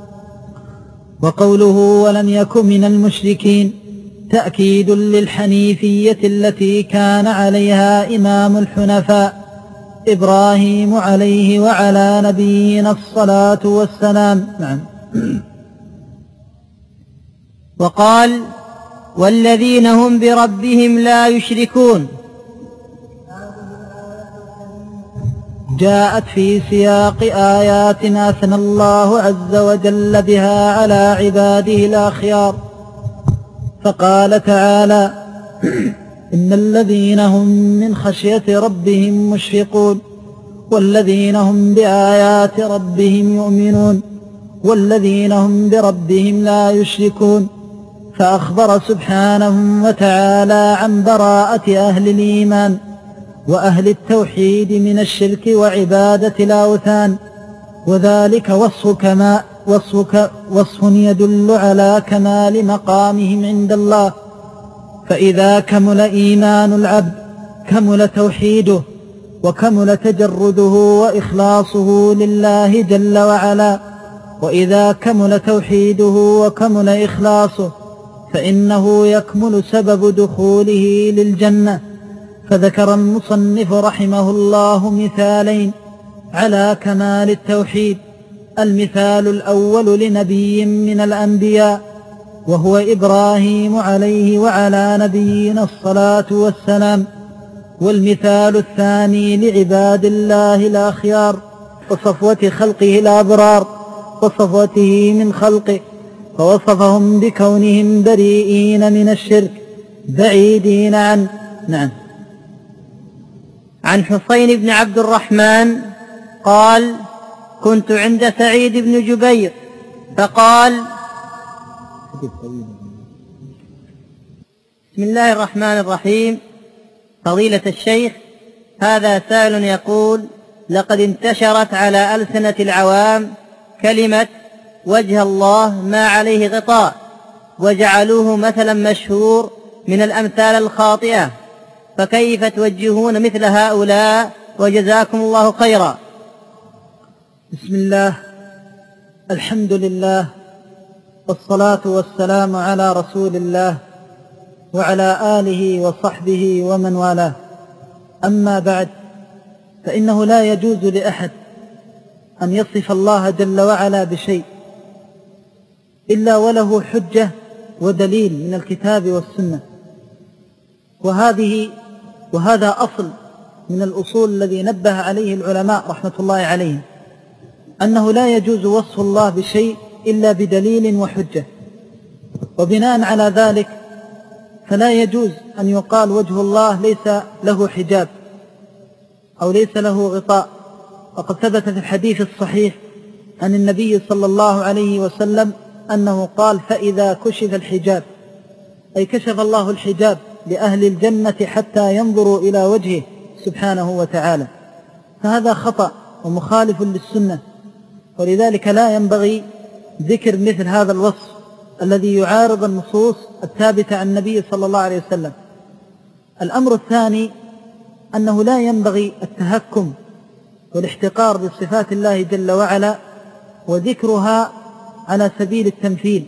وقوله ولم يكن من المشركين تأكيد للحنيفية التي كان عليها إمام الحنفاء إبراهيم عليه وعلى نبينا الصلاة والسلام. وقال: والذين هم بربهم لا يشركون. جاءت في سياق آيات أثنى الله عز وجل بها على عباده الأخيار، فقال تعالى: إن الذين هم من خشية ربهم مشفقون، والذين هم بآيات ربهم يؤمنون، والذين هم بربهم لا يشركون. فأخبر سبحانه وتعالى عن براءة أهل الإيمان وأهل التوحيد من الشرك وعبادة الأوثان، وذلك وصف يدل على كمال مقامهم عند الله. فإذا كمل إيمان العبد كمل توحيده، وكمل تجرده وإخلاصه لله جل وعلا. وإذا كمل توحيده وكمل إخلاصه فإنه يكمل سبب دخوله للجنة. فذكر المصنف رحمه الله مثالين على كمال التوحيد. المثال الأول لنبي من الأنبياء وهو إبراهيم عليه وعلى نبينا الصلاة والسلام، والمثال الثاني لعباد الله الأخيار وصفوة خلقه الأبرار وصفوته من خلقه، فوصفهم بكونهم بريئين من الشرك بعيدين عنه. نعم. عن حسين بن عبد الرحمن قال: كنت عند سعيد بن جبير فقال: بسم الله الرحمن الرحيم. فضيلة الشيخ، هذا سائل يقول: لقد انتشرت على ألسنة العوام كلمة وجه الله ما عليه غطاء، وجعلوه مثلا مشهور من الأمثال الخاطئة، فكيف توجهون مثل هؤلاء؟ وجزاكم الله خيرا. بسم الله، الحمد لله، والصلاة والسلام على رسول الله وعلى آله وصحبه ومن والاه. أما بعد، فإنه لا يجوز لأحد أن يصف الله جل وعلا بشيء إلا وله حجة ودليل من الكتاب والسنة، وهذا أصل من الأصول الذي نبه عليه العلماء رحمة الله عليهم، أنه لا يجوز وصف الله بشيء إلا بدليل وحجة. وبناء على ذلك فلا يجوز أن يقال وجه الله ليس له حجاب أو ليس له غطاء. وقد ثبت في الحديث الصحيح عن النبي صلى الله عليه وسلم أنه قال: فإذا كشف الحجاب، أي كشف الله الحجاب لأهل الجنة حتى ينظروا إلى وجهه سبحانه وتعالى. فهذا خطأ ومخالف للسنة، ولذلك لا ينبغي ذكر مثل هذا الوصف الذي يعارض النصوص الثابتة عن النبي صلى الله عليه وسلم. الأمر الثاني أنه لا ينبغي التهكم والاحتقار بصفات الله جل وعلا وذكرها على سبيل التمثيل،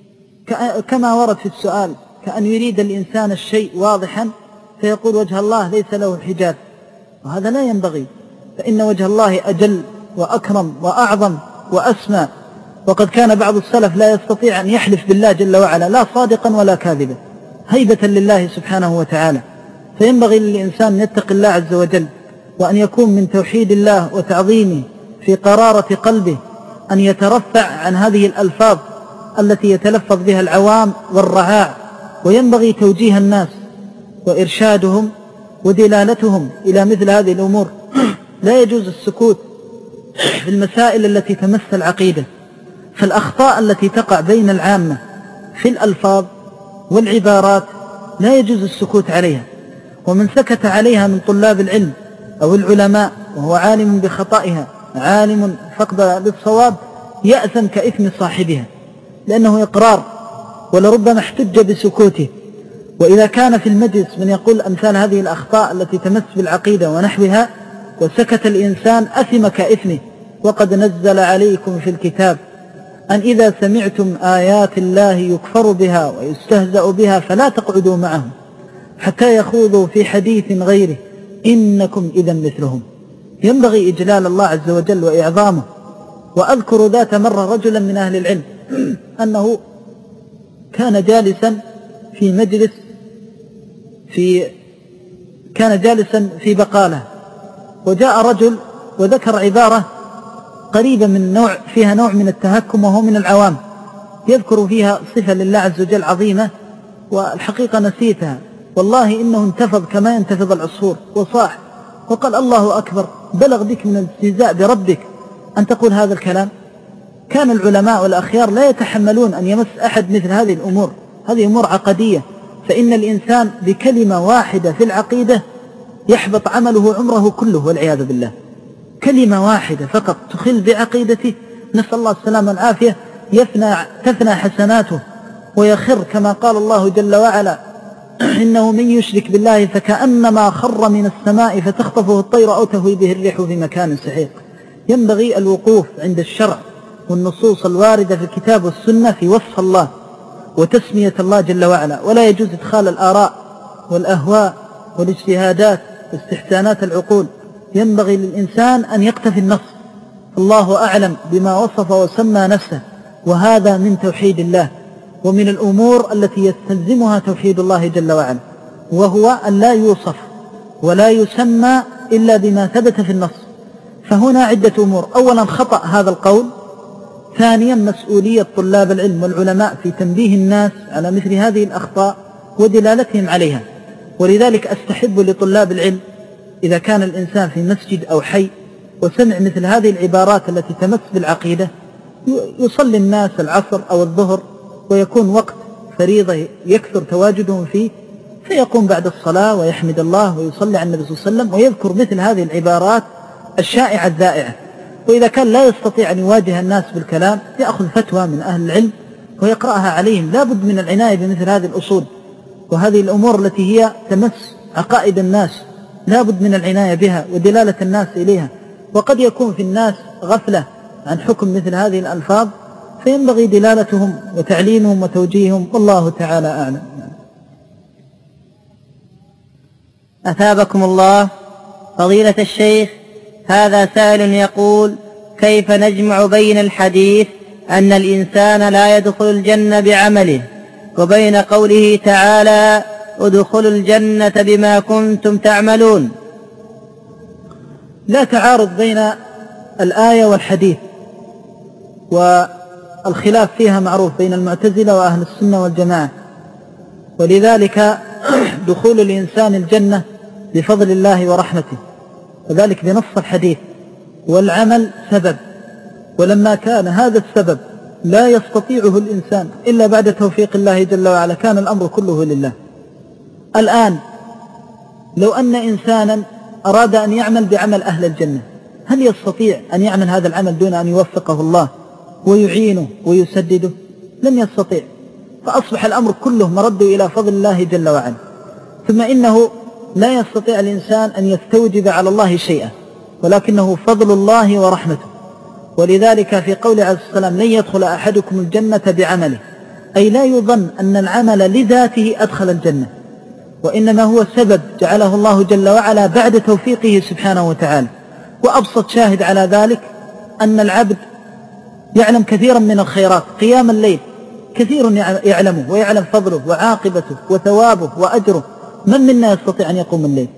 كما ورد في السؤال، كأن يريد الإنسان الشيء واضحا فيقول وجه الله ليس له حجاب، وهذا لا ينبغي، فإن وجه الله أجل وأكرم وأعظم وأسمى. وقد كان بعض السلف لا يستطيع أن يحلف بالله جل وعلا لا صادقا ولا كاذبا، هيبة لله سبحانه وتعالى. فينبغي للإنسان أن يتقي الله عز وجل، وأن يكون من توحيد الله وتعظيمه في قرارة قلبه أن يترفع عن هذه الألفاظ التي يتلفظ بها العوام والرعاع. وينبغي توجيه الناس وإرشادهم ودلالتهم إلى مثل هذه الأمور. لا يجوز السكوت في المسائل التي تمس العقيدة، فالأخطاء التي تقع بين العامة في الألفاظ والعبارات لا يجوز السكوت عليها، ومن سكت عليها من طلاب العلم أو العلماء وهو عالم بخطئها، عالم فقد للصواب، يأثم كإثم صاحبها، لأنه إقرار ولربما احتج بسكوته. وإذا كان في المجلس من يقول أمثال هذه الأخطاء التي تمس بالعقيدة ونحوها وسكت الإنسان أثم كإثمه. وقد نزل عليكم في الكتاب أن إذا سمعتم آيات الله يكفر بها ويستهزأ بها فلا تقعدوا معهم حتى يخوضوا في حديث غيره إنكم إذا مثلهم. ينبغي إجلال الله عز وجل وإعظامه. وأذكر ذات مرة رجلا من أهل العلم أنه كان جالسا في مجلس في بقالة، وجاء رجل وذكر عبارة قريبة من فيها نوع من التهكم، وهو من العوام، يذكر فيها صفة لله عز وجل عظيمة، والحقيقة نسيتها، والله إنه انتفض كما ينتفض العصفور وصاح وقال: الله أكبر، بلغ بك من الاستهزاء بربك أن تقول هذا الكلام. كان العلماء والأخيار لا يتحملون أن يمس أحد مثل هذه الأمور، هذه أمور عقدية، فإن الإنسان بكلمة واحدة في العقيدة يحبط عمله عمره كله والعياذ بالله. كلمة واحدة فقط تخل بعقيدته، نسأل الله السلامة والعافية، تفنى حسناته ويخر كما قال الله جل وعلا: إنه من يشرك بالله فكأنما خر من السماء فتخطفه الطير أو تهوي به الريح في مكان سحيق. ينبغي الوقوف عند الشرع والنصوص الواردة في الكتاب والسنة في وصف الله وتسمية الله جل وعلا، ولا يجوز إدخال الآراء والأهواء والاجتهادات واستحسانات العقول. ينبغي للإنسان أن يقتفي النص، الله أعلم بما وصف وسمى نفسه، وهذا من توحيد الله ومن الأمور التي يستلزمها توحيد الله جل وعلا، وهو أن لا يوصف ولا يسمى إلا بما ثبت في النص. فهنا عدة أمور: أولا خطأ هذا القول، ثانيا مسؤولية طلاب العلم والعلماء في تنبيه الناس على مثل هذه الأخطاء ودلالتهم عليها. ولذلك أستحب لطلاب العلم إذا كان الإنسان في مسجد أو حي وسمع مثل هذه العبارات التي تمس بالعقيدة يصلي الناس العصر أو الظهر، ويكون وقت فريضة يكثر تواجدهم فيه، فيقوم بعد الصلاة ويحمد الله ويصلي على النبي صلى الله عليه وسلم ويذكر مثل هذه العبارات الشائعة الذائعة. وإذا كان لا يستطيع أن يواجه الناس بالكلام يأخذ فتوى من أهل العلم ويقرأها عليهم. لا بد من العناية بمثل هذه الأصول، وهذه الأمور التي هي تمس عقائد الناس لا بد من العناية بها ودلالة الناس إليها. وقد يكون في الناس غفلة عن حكم مثل هذه الألفاظ، فينبغي دلالتهم وتعليمهم وتوجيههم، والله تعالى أعلم. أثابكم الله. فضيلة الشيخ، هذا سائل يقول: كيف نجمع بين الحديث أن الإنسان لا يدخل الجنة بعمله وبين قوله تعالى: ادخلوا الجنة بما كنتم تعملون؟ لا تعارض بين الآية والحديث، والخلاف فيها معروف بين المعتزلة وأهل السنة والجماعة، ولذلك دخول الإنسان الجنة بفضل الله ورحمته، وذلك بنص الحديث، والعمل سبب. ولما كان هذا السبب لا يستطيعه الإنسان إلا بعد توفيق الله جل وعلا كان الأمر كله لله. الآن لو أن إنسانا أراد أن يعمل بعمل أهل الجنة، هل يستطيع أن يعمل هذا العمل دون أن يوفقه الله ويعينه ويسدده؟ لن يستطيع. فأصبح الأمر كله مرد إلى فضل الله جل وعلا. ثم إنه لا يستطيع الإنسان أن يستوجب على الله شيئا، ولكنه فضل الله ورحمته. ولذلك في قول عليه الصلاة والسلام: لن يدخل أحدكم الجنة بعمله، أي لا يظن أن العمل لذاته أدخل الجنة، وإنما هو سبب جعله الله جل وعلا بعد توفيقه سبحانه وتعالى. وأبسط شاهد على ذلك أن العبد يعلم كثيرا من الخيرات، قيام الليل كثير يعلمه ويعلم فضله وعاقبته وثوابه وأجره. من منا يستطيع أن يقوم الليل؟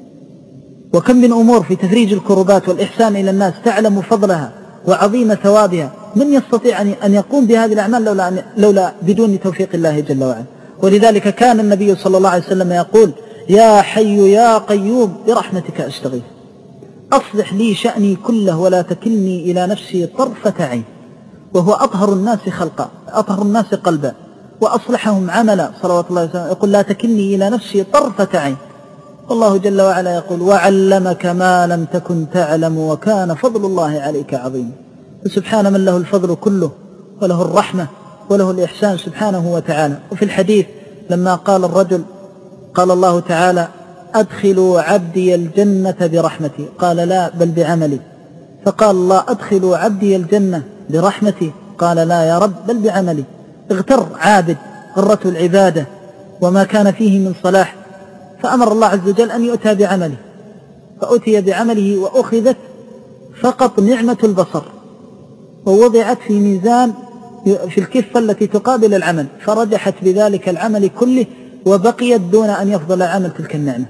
وكم من أمور في تفريج الكربات والإحسان إلى الناس تعلم فضلها وعظيم ثوابها. من يستطيع أن يقوم بهذه الأعمال لولا بدون توفيق الله جل وعلا؟ ولذلك كان النبي صلى الله عليه وسلم يقول: يا حي يا قيوم برحمتك أستغيث، أصلح لي شأني كله ولا تكلني إلى نفسي طرفة عين. وهو أطهر الناس خلقا، أطهر الناس قلبا، وأصلحهم عملا صلوات الله وسلم. يقول: لا تكلني إلى نفسي طرفة عين. والله جل وعلا يقول: وعلمك ما لم تكن تعلم وكان فضل الله عليك عظيما. فسبحان من له الفضل كله وله الرحمة وله الإحسان سبحانه وتعالى. وفي الحديث لما قال الرجل، قال الله تعالى: أدخلوا عبدي الجنة برحمتي، قال: لا بل بعملي. فقال الله: أدخلوا عبدي الجنة برحمتي، قال: لا يا رب بل بعملي. اغتر عابد غرته العبادة وما كان فيه من صلاح، فأمر الله عز وجل أن يؤتى بعمله، فأتي بعمله وأخذت فقط نعمة البصر ووضعت في ميزان في الكفة التي تقابل العمل، فرجحت بذلك العمل كله وبقيت دون أن يفضل عمل تلك النعمة،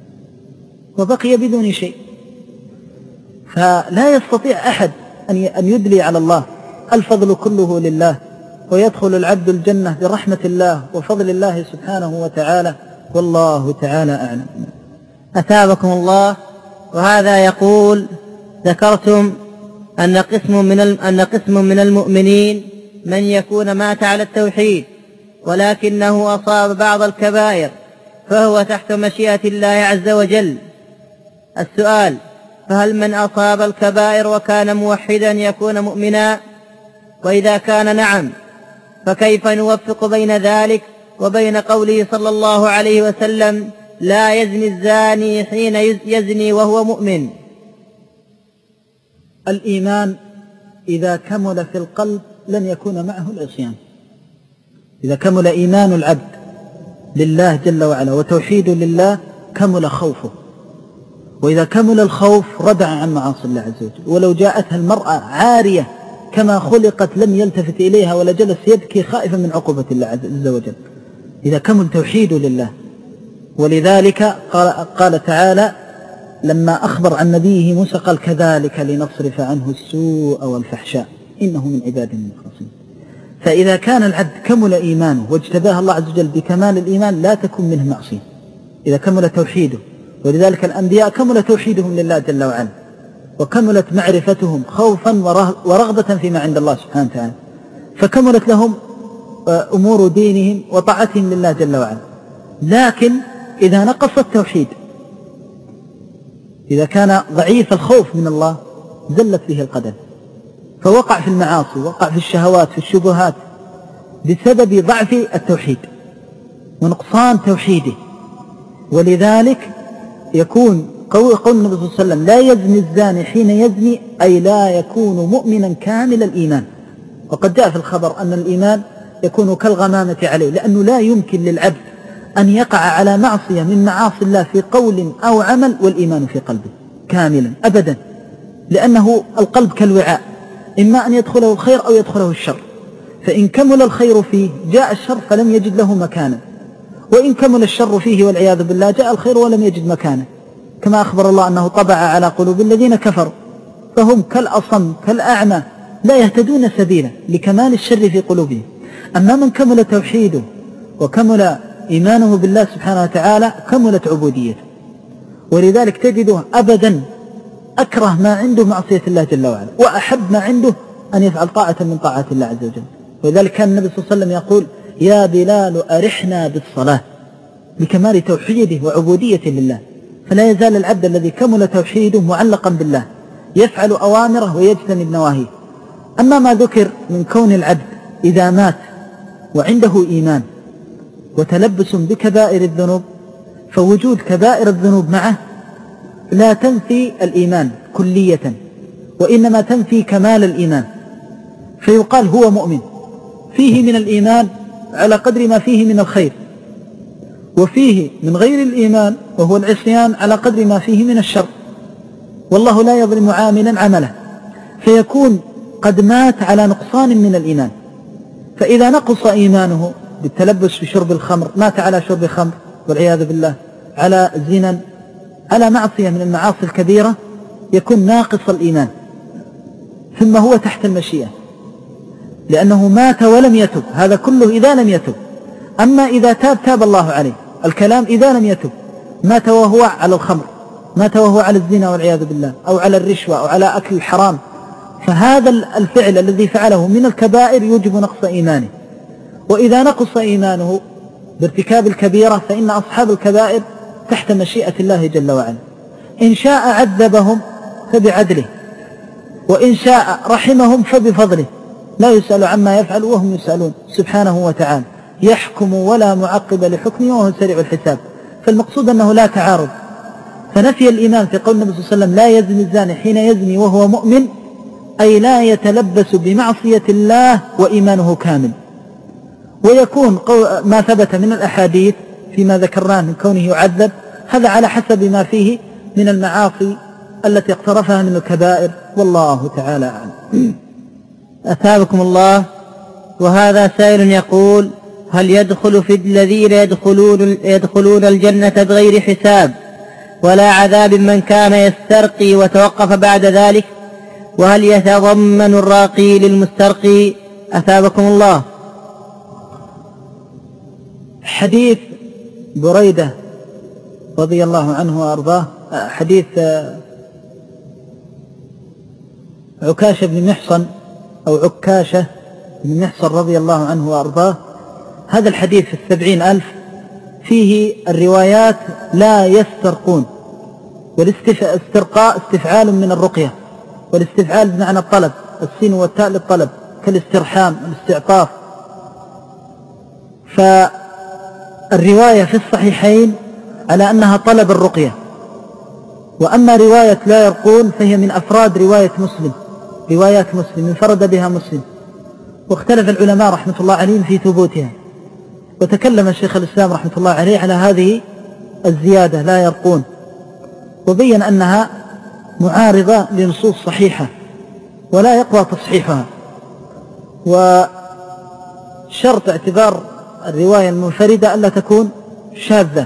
وبقي بدون شيء. فلا يستطيع أحد أن يدلي على الله، الفضل كله لله، ويدخل العبد الجنة برحمة الله وفضل الله سبحانه وتعالى، والله تعالى أعلم. أثابكم الله. وهذا يقول: ذكرتم أن قسم من المؤمنين من يكون مات على التوحيد ولكنه أصاب بعض الكبائر فهو تحت مشيئة الله عز وجل. السؤال: فهل من أصاب الكبائر وكان موحدا يكون مؤمنا؟ وإذا كان نعم، فكيف نوفق بين ذلك وبين قوله صلى الله عليه وسلم: لا يزني الزاني حين يزني وهو مؤمن؟ الإيمان إذا كمل في القلب لن يكون معه العصيان. إذا كمل إيمان العبد لله جل وعلا وتوحيد لله كمل خوفه، وإذا كمل الخوف ردع عن معاصي الله عز وجل. ولو جاءتها المرأة عارية كما خلقت لم يلتفت إليها ولا جلس يبكي خائفا من عقوبة الله عز وجل، إذا كمل توحيد لله. ولذلك قال تعالى لما أخبر عن نبيه موسى قال: كذلك لنصرف عنه السوء والفحشاء إنه من عبادنا المخلصين. فإذا كان العبد كمل إيمانه واجتباه الله عز وجل بكمال الإيمان لا تكون منه معصية، إذا كمل توحيده. ولذلك الأنبياء كمل توحيدهم لله جل وعلا، وكملت معرفتهم خوفا ورغبة فيما عند الله سبحانه وتعالى، فكملت لهم أمور دينهم وطاعتهم لله جل وعلا. لكن إذا نقص التوحيد، إذا كان ضعيف الخوف من الله زلت به القدم، فوقع في المعاصي، وقع في الشهوات، في الشبهات، بسبب ضعف التوحيد ونقصان توحيده. ولذلك يكون قول النبي صلى الله عليه وسلم: لا يزني الزاني حين يزني، أي لا يكون مؤمنا كامل الإيمان. وقد جاء في الخبر أن الإيمان يكون كالغمامة عليه، لأنه لا يمكن للعبد أن يقع على معصية من معاصي الله في قول أو عمل والإيمان في قلبه كاملا أبدا، لأنه القلب كالوعاء، إما أن يدخله الخير أو يدخله الشر، فإن كمل الخير فيه جاء الشر فلم يجد له مكانا، وإن كمل الشر فيه والعياذ بالله جاء الخير ولم يجد مكانه، كما أخبر الله أنه طبع على قلوب الذين كفروا فهم كالأصم كالأعمى لا يهتدون سبيلا لكمال الشر في قلوبهم. أما من كمل توحيده وكمل إيمانه بالله سبحانه وتعالى كملت عبوديته. ولذلك تجده أبدا أكره ما عنده معصية الله جل وعلا، وأحب ما عنده أن يفعل طاعة من طاعات الله عز وجل. ولذلك كان النبي صلى الله عليه وسلم يقول: يا بلال أرحنا بالصلاة، بكمال توحيده وعبودية لله. فلا يزال العبد الذي كمل توحيده معلقا بالله يفعل أوامره ويجتنب نواهيه. أما ما ذكر من كون العبد إذا مات وعنده إيمان وتلبس بكبائر الذنوب، فوجود كبائر الذنوب معه لا تنفي الإيمان كلية، وإنما تنفي كمال الإيمان، فيقال هو مؤمن فيه من الإيمان على قدر ما فيه من الخير، وفيه من غير الإيمان وهو العصيان على قدر ما فيه من الشر، والله لا يظلم عاملا عمله، فيكون قد مات على نقصان من الإيمان. فإذا نقص إيمانه بالتلبس بشرب الخمر، مات على شرب خمر والعياذ بالله، على زنا، على معصية من المعاصي الكبيرة، يكون ناقص الإيمان، ثم هو تحت المشيئة، لأنه مات ولم يتب. هذا كله إذا لم يتب. أما إذا تاب تاب الله عليه. الكلام إذا لم يتب، مات وهو على الخمر، مات وهو على الزنا والعياذ بالله، أو على الرشوة، أو على أكل الحرام، فهذا الفعل الذي فعله من الكبائر يوجب نقص إيمانه. وإذا نقص إيمانه بارتكاب الكبيرة فإن أصحاب الكبائر تحت مشيئة الله جل وعلا، إن شاء عذبهم فبعدله، وإن شاء رحمهم فبفضله، لا يسأل عما يفعل وهم يسألون سبحانه وتعالى، يحكم ولا معقب لحكمه وهو سريع الحساب. فالمقصود أنه لا تعارض. فنفي الإيمان في قول النبي صلى الله عليه وسلم: لا يزني الزاني حين يزني وهو مؤمن، أي لا يتلبس بمعصية الله وإيمانه كامل. ويكون ما ثبت من الأحاديث فيما ذكرناه من كونه يعذب، هذا على حسب ما فيه من المعاصي التي اقترفها من الكبائر، والله تعالى أعلم. أثابكم الله. وهذا سائل يقول: هل يدخل في الذين يدخلون الجنة بغير حساب ولا عذاب من كان يسترقي وتوقف بعد ذلك؟ وهل يتضمن الراقي للمسترقي؟ أثابكم الله. حديث بريدة رضي الله عنه وأرضاه، حديث عكاشة بن محصن أو عكاشة بن محصن رضي الله عنه وأرضاه، هذا الحديث في 70,000 فيه الروايات لا يسترقون، والاسترقاء استفعال من الرقية، والاستفعال بمعنى الطلب، السين والتاء للطلب كالاسترحام والاستعطاف. فالرواية في الصحيحين على أنها طلب الرقية. وأما رواية لا يرقون فهي من أفراد رواية مسلم، روايات مسلم انفرد بها مسلم، واختلف العلماء رحمة الله عليهم في ثبوتها. وتكلم الشيخ الإسلام رحمة الله عليه على هذه الزيادة لا يرقون، وبين أنها معارضة لنصوص صحيحة ولا يقوى تصحيحها. وشرط اعتبار الرواية المنفردة ألا تكون شاذة،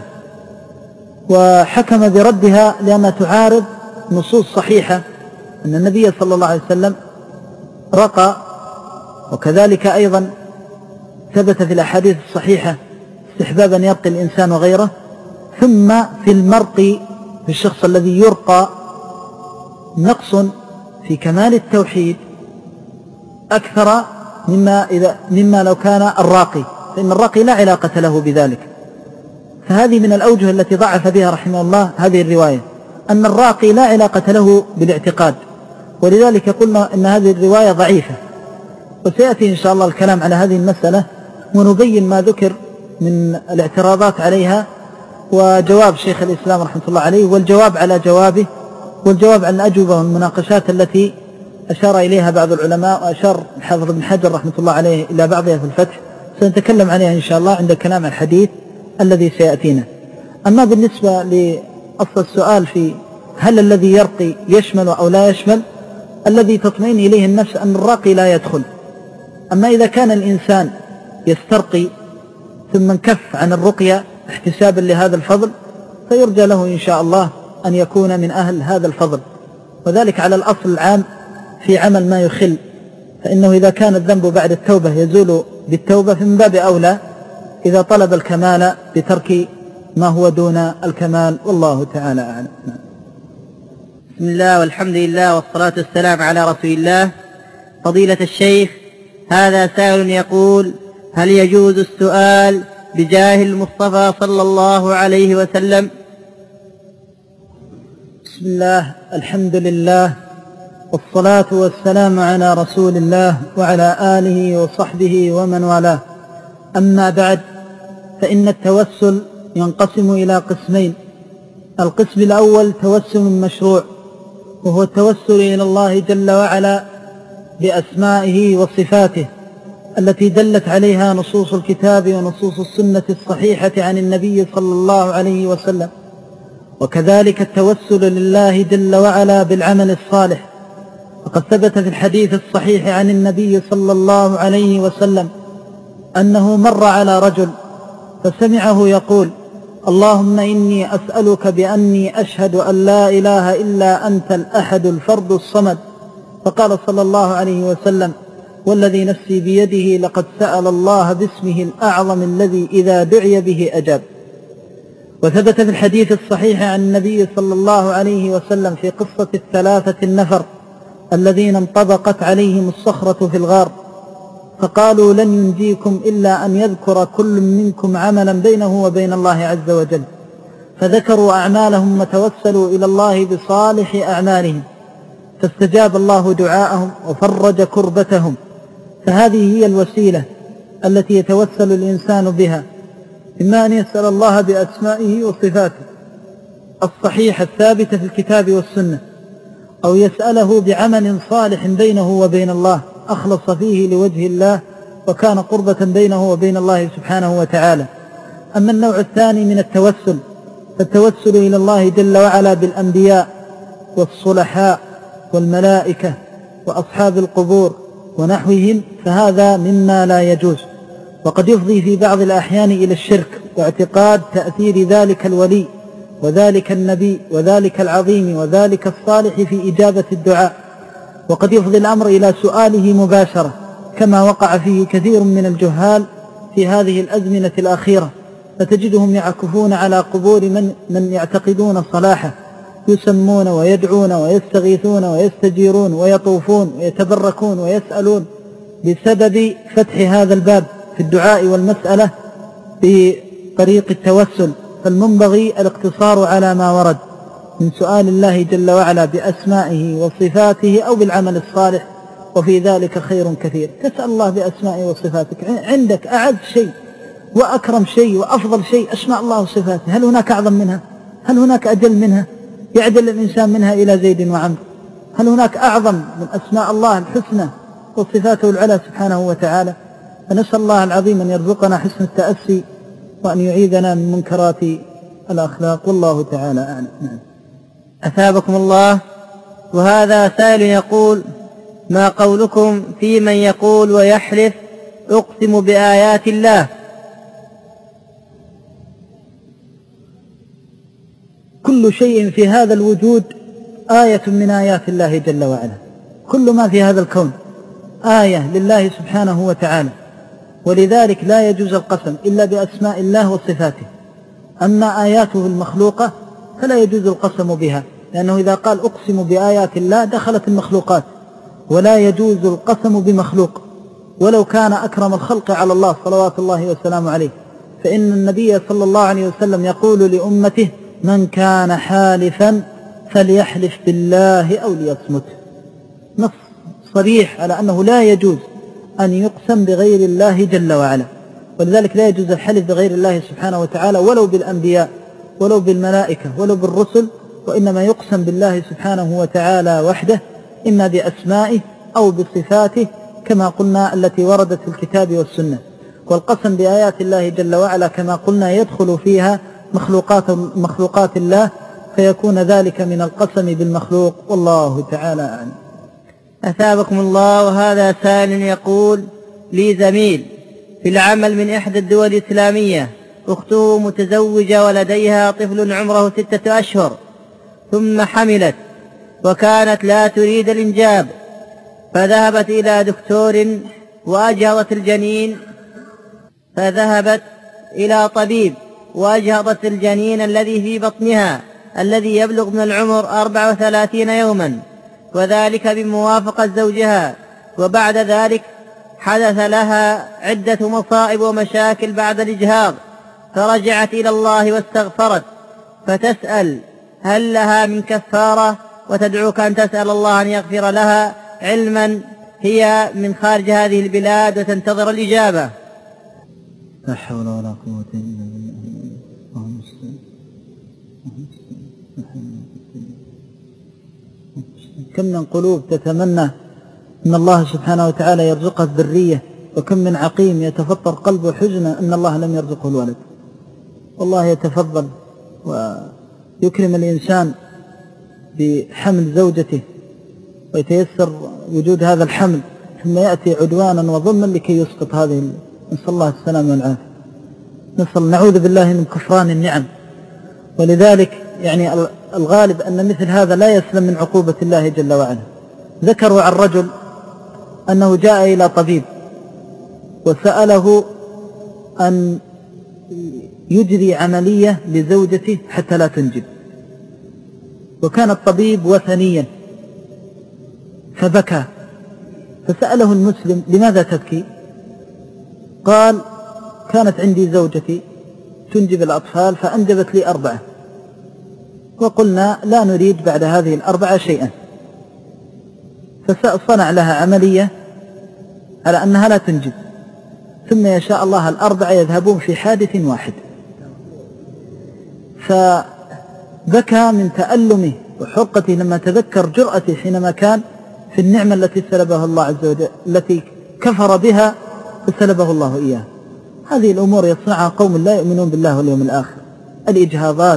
وحكم بردها لأنها تعارض نصوص صحيحة أن النبي صلى الله عليه وسلم رقى، وكذلك أيضا ثبت في الأحاديث الصحيحة استحباب أن يرقي الإنسان وغيره. ثم في المرقي في الشخص الذي يرقى نقص في كمال التوحيد أكثر مما لو كان الراقي، فإن الراقي لا علاقة له بذلك. فهذه من الأوجه التي ضعف بها رحمه الله هذه الرواية، أن الراقي لا علاقة له بالاعتقاد ولذلك قلنا إن هذه الرواية ضعيفة، وسيأتي إن شاء الله الكلام على هذه المسألة ونبين ما ذكر من الاعتراضات عليها وجواب شيخ الإسلام رحمة الله عليه والجواب على جوابه والجواب عن الأجوبة والمناقشات التي أشار إليها بعض العلماء، وأشار الحافظ ابن حجر رحمة الله عليه إلى بعضها في الفتح. سنتكلم عليها إن شاء الله عند الكلام عن الحديث الذي سيأتينا. أما بالنسبة لأصل السؤال في هل الذي يرقي يشمل أو لا يشمل، الذي تطمئن إليه النفس أن الراقي لا يدخل. أما إذا كان الإنسان يسترقي ثم انكف عن الرقية احتسابا لهذا الفضل، فيرجى له إن شاء الله أن يكون من أهل هذا الفضل، وذلك على الأصل العام في عمل ما يخل، فإنه إذا كان الذنب بعد التوبة يزول بالتوبة فمن باب أولى إذا طلب الكمال بترك ما هو دون الكمال، والله تعالى أعلم. بسم الله والحمد لله والصلاة والسلام على رسول الله. فضيلة الشيخ، هذا سائل يقول: هل يجوز السؤال بجاه المصطفى صلى الله عليه وسلم؟ بسم الله، الحمد لله، والصلاة والسلام على رسول الله وعلى آله وصحبه ومن والاه. أما بعد، فإن التوسل ينقسم إلى قسمين. القسم الأول توسل مشروع، وهو التوسل إلى الله جل وعلا بأسمائه وصفاته التي دلت عليها نصوص الكتاب ونصوص السنة الصحيحة عن النبي صلى الله عليه وسلم. وكذلك التوسل لله جل وعلا بالعمل الصالح، وقد ثبت في الحديث الصحيح عن النبي صلى الله عليه وسلم أنه مر على رجل فسمعه يقول: اللهم إني أسألك بأني أشهد أن لا إله إلا أنت الأحد الفرد الصمد. فقال صلى الله عليه وسلم: والذي نفسي بيده لقد سأل الله باسمه الأعظم الذي إذا دعي به أجاب. وثبت في الحديث الصحيح عن النبي صلى الله عليه وسلم في قصة الثلاثة النفر الذين انطبقت عليهم الصخرة في الغار، فقالوا: لن ينجيكم إلا أن يذكر كل منكم عملا بينه وبين الله عز وجل، فذكروا أعمالهم وتوسلوا إلى الله بصالح أعمالهم، فاستجاب الله دعاءهم وفرج كربتهم. فهذه هي الوسيلة التي يتوسل الإنسان بها، إما أن يسأل الله بأسمائه وصفاته الصحيحة الثابتة في الكتاب والسنة، أو يسأله بعمل صالح بينه وبين الله أخلص فيه لوجه الله وكان قربة بينه وبين الله سبحانه وتعالى. أما النوع الثاني من التوسل فالتوسل إلى الله جل وعلا بالأنبياء والصلحاء والملائكة وأصحاب القبور ونحوهم، فهذا مما لا يجوز، وقد يفضي في بعض الأحيان إلى الشرك واعتقاد تأثير ذلك الولي وذلك النبي وذلك العظيم وذلك الصالح في إجابة الدعاء، وقد يفضي الأمر إلى سؤاله مباشرة كما وقع فيه كثير من الجهال في هذه الأزمنة الأخيرة، فتجدهم يعكفون على قبور من يعتقدون صلاحه، يسمون ويدعون ويستغيثون ويستجيرون ويطوفون ويتبركون ويسألون بسبب فتح هذا الباب في الدعاء والمسألة بطريق التوسل. فالمنبغي الاقتصار على ما ورد من سؤال الله جل وعلا بأسمائه وصفاته أو بالعمل الصالح، وفي ذلك خير كثير. تسأل الله بأسمائه وصفاتك، عندك أعز شيء وأكرم شيء وأفضل شيء أسماء الله وصفاته، هل هناك أعظم منها؟ هل هناك أجل منها يعدل الإنسان منها إلى زيد وعمر؟ هل هناك أعظم من أسماء الله الحسنى وصفاته العلى سبحانه وتعالى؟ فنسأل الله العظيم أن يرزقنا حسن التأسي وأن يعيذنا من منكرات الأخلاق، والله تعالى أعلم. أثابكم الله. وهذا سائل يقول: ما قولكم في من يقول ويحلف أقسم بآيات الله؟ كل شيء في هذا الوجود آية من آيات الله جل وعلا، كل ما في هذا الكون آية لله سبحانه وتعالى، ولذلك لا يجوز القسم إلا بأسماء الله وصفاته. أما آياته المخلوقة فلا يجوز القسم بها، لأنه إذا قال أقسم بآيات الله دخلت المخلوقات، ولا يجوز القسم بمخلوق ولو كان أكرم الخلق على الله صلوات الله وسلامه عليه. فإن النبي صلى الله عليه وسلم يقول لأمته: من كان حالفا فليحلف بالله أو ليصمت. نص صريح على أنه لا يجوز أن يقسم بغير الله جل وعلا، ولذلك لا يجوز الحلف بغير الله سبحانه وتعالى ولو بالأنبياء ولو بالملائكة ولو بالرسل، وإنما يقسم بالله سبحانه وتعالى وحده، إما بأسمائه أو بصفاته كما قلنا التي وردت في الكتاب والسنة. والقسم بآيات الله جل وعلا كما قلنا يدخل فيها مخلوقات الله، فيكون ذلك من القسم بالمخلوق، والله تعالى أعلم. أثابكم الله. وهذا سائل يقول: لي زميل في العمل من إحدى الدول الإسلامية، أخته متزوجة ولديها طفل عمره 6 أشهر، ثم حملت وكانت لا تريد الإنجاب، فذهبت إلى دكتور وأجهضت الجنين، فذهبت إلى طبيب وأجهضت الجنين الذي في بطنها الذي يبلغ من العمر 34 يوما، وذلك بموافقة زوجها. وبعد ذلك حدث لها عدة مصائب ومشاكل بعد الإجهاض، فرجعت إلى الله واستغفرت، فتسأل هل لها من كفارة، وتدعوك أن تسأل الله أن يغفر لها، علما هي من خارج هذه البلاد وتنتظر الإجابة. لا حول ولا قوة إلا بالله. كم من قلوب تتمنى أن الله سبحانه وتعالى يرزقها الذرية، وكم من عقيم يتفطر قلبه حزنا أن الله لم يرزقه الولد. والله يتفضل ويكرم الإنسان بحمل زوجته ويتيسر وجود هذا الحمل، ثم يأتي عدوانا وظلما لكي يسقط هذه. نسأل الله السلامة والعافية، نعوذ بالله من كفران النعم. ولذلك يعني الغالب أن مثل هذا لا يسلم من عقوبة الله جل وعلا. ذكروا عن رجل أنه جاء إلى طبيب وسأله أن يجري عملية لزوجته حتى لا تنجب، وكان الطبيب وثنيا فبكى، فسأله المسلم: لماذا تبكي؟ قال: كانت عندي زوجتي تنجب الأطفال فأنجبت لي 4، وقلنا لا نريد بعد هذه 4 شيئا، فصنع لها عملية على أنها لا تنجب، ثم يشاء الله 4 يذهبون في حادث واحد. فبكى من تألمه وحرقته لما تذكر جرأته حينما كان في النعمة التي سلبها الله عز وجل، التي كفر بها فسلبه الله إياه. هذه الأمور يصنعها قوم لا يؤمنون بالله واليوم الآخر، الإجهاضات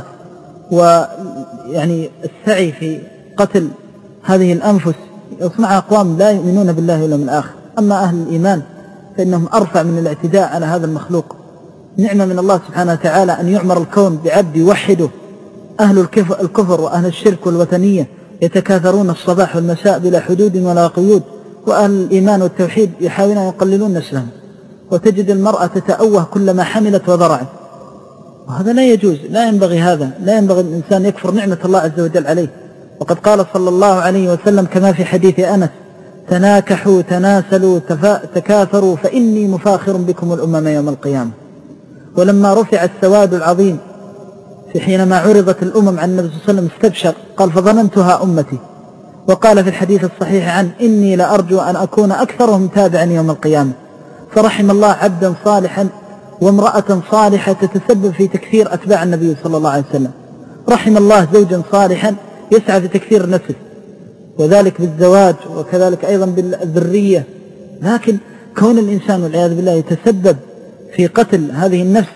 ويعني السعي في قتل هذه الأنفس يصنعها أقوام لا يؤمنون بالله واليوم الآخر. أما أهل الإيمان فإنهم أرفع من الاعتداء على هذا المخلوق. نعمة من الله سبحانه وتعالى أن يعمر الكون بعبد يوحده. أهل الكفر وأهل الشرك والوثنية يتكاثرون الصباح والمساء بلا حدود ولا قيود، وأهل الإيمان والتوحيد يحاولون يقللون نسلهم، وتجد المرأة تتأوه كلما حملت وضرعت، وهذا لا يجوز، لا ينبغي هذا، لا ينبغي الإنسان يكفر نعمة الله عز وجل عليه. وقد قال صلى الله عليه وسلم كما في حديث أنس: تناكحوا تناسلوا تكاثروا فإني مفاخر بكم الأمم يوم القيامة. ولما رفع السواد العظيم في حينما عرضت الأمم عن النبي صلى الله عليه وسلم استبشر، قال: فظننتها أمتي. وقال في الحديث الصحيح عنه: إني لأرجو أن أكون أكثرهم تابعا يوم القيامة. فرحم الله عبدا صالحا وامرأة صالحة تتسبب في تكثير أتباع النبي صلى الله عليه وسلم. رحم الله زوجا صالحا يسعى في تكثير نفسه، وذلك بالزواج وكذلك أيضا بالذرية. لكن كون الإنسان والعياذ بالله يتسبب في قتل هذه النفس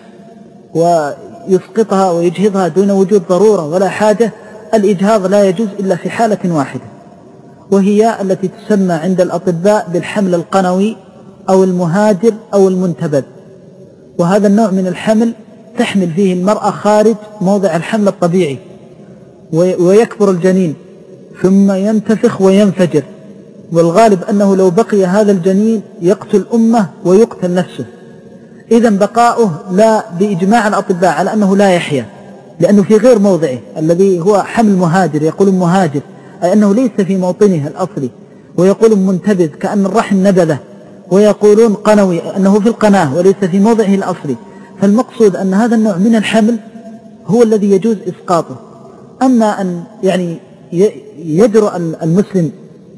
ويسقطها ويجهضها دون وجود ضرورة ولا حاجة، الإجهاض لا يجوز إلا في حالة واحدة، وهي التي تسمى عند الأطباء بالحمل القنوي أو المهاجر أو المنتبذ. وهذا النوع من الحمل تحمل فيه المرأة خارج موضع الحمل الطبيعي، ويكبر الجنين ثم ينتفخ وينفجر، والغالب أنه لو بقي هذا الجنين يقتل أمه ويقتل نفسه. إذن بقاؤه لا بإجماع الأطباء على أنه لا يحيا، لأنه في غير موضعه الذي هو حمل مهاجر، يقولون مهاجر أي أنه ليس في موطنه الأصلي، ويقولون منتبذ كأن الرحم نبذه، ويقولون قنوي أنه في القناة وليس في موضعه الأصلي. فالمقصود أن هذا النوع من الحمل هو الذي يجوز إسقاطه. أما أن يعني يجرؤ المسلم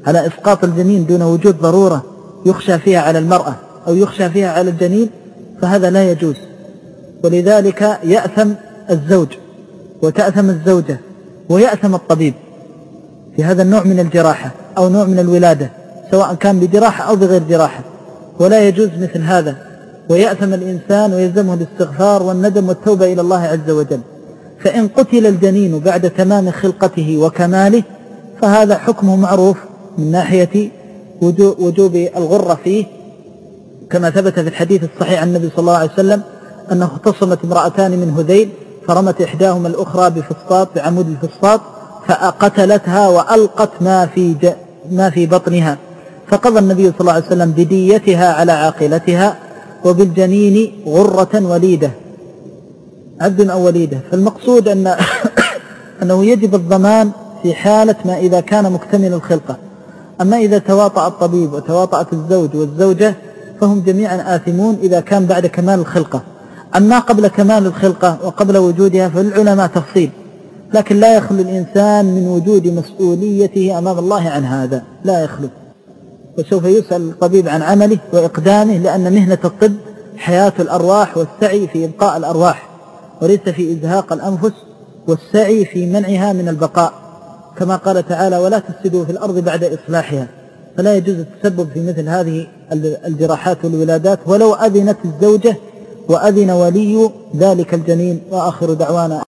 على إسقاط الجنين دون وجود ضرورة يخشى فيها على المرأة أو يخشى فيها على الجنين فهذا لا يجوز. ولذلك يأثم الزوج وتأثم الزوجة ويأثم الطبيب في هذا النوع من الجراحة أو نوع من الولادة، سواء كان بجراحة أو بغير جراحة، ولا يجوز مثل هذا. ويأثم الإنسان ويلزمه الاستغفار والندم والتوبة إلى الله عز وجل. فإن قتل الجنين بعد تمام خلقته وكماله فهذا حكمه معروف من ناحية وجوب الغرة فيه، كما ثبت في الحديث الصحيح عن النبي صلى الله عليه وسلم أنه اختصمت امرأتان من هذيل فرمت إحداهما الأخرى بفسطاط بعمود الفسطاط فقتلتها وألقت ما في بطنها، فقضى النبي صلى الله عليه وسلم بديتها على عاقلتها وبالجنين غرة وليدة، عبد أو وليدة. فالمقصود أنه يجب الضمان في حالة ما إذا كان مكتمل الخلقة. أما إذا تواطأ الطبيب وتواطأت الزوج والزوجة فهم جميعا آثمون إذا كان بعد كمال الخلقة. أما قبل كمال الخلقة وقبل وجودها فالعلماء تفصيل، لكن لا يخلو الإنسان من وجود مسؤوليته أمام الله عن هذا، لا يخلو. وسوف يسأل الطبيب عن عمله وإقدامه، لأن مهنة الطب حياة الأرواح والسعي في إبقاء الأرواح، وليس في إزهاق الأنفس والسعي في منعها من البقاء، كما قال تعالى ولا تفسدوا في الأرض بعد إصلاحها. فلا يجوز التسبب في مثل هذه الجراحات والولادات ولو أذنت الزوجة وأذن ولي ذلك الجنين. وآخر دعوانا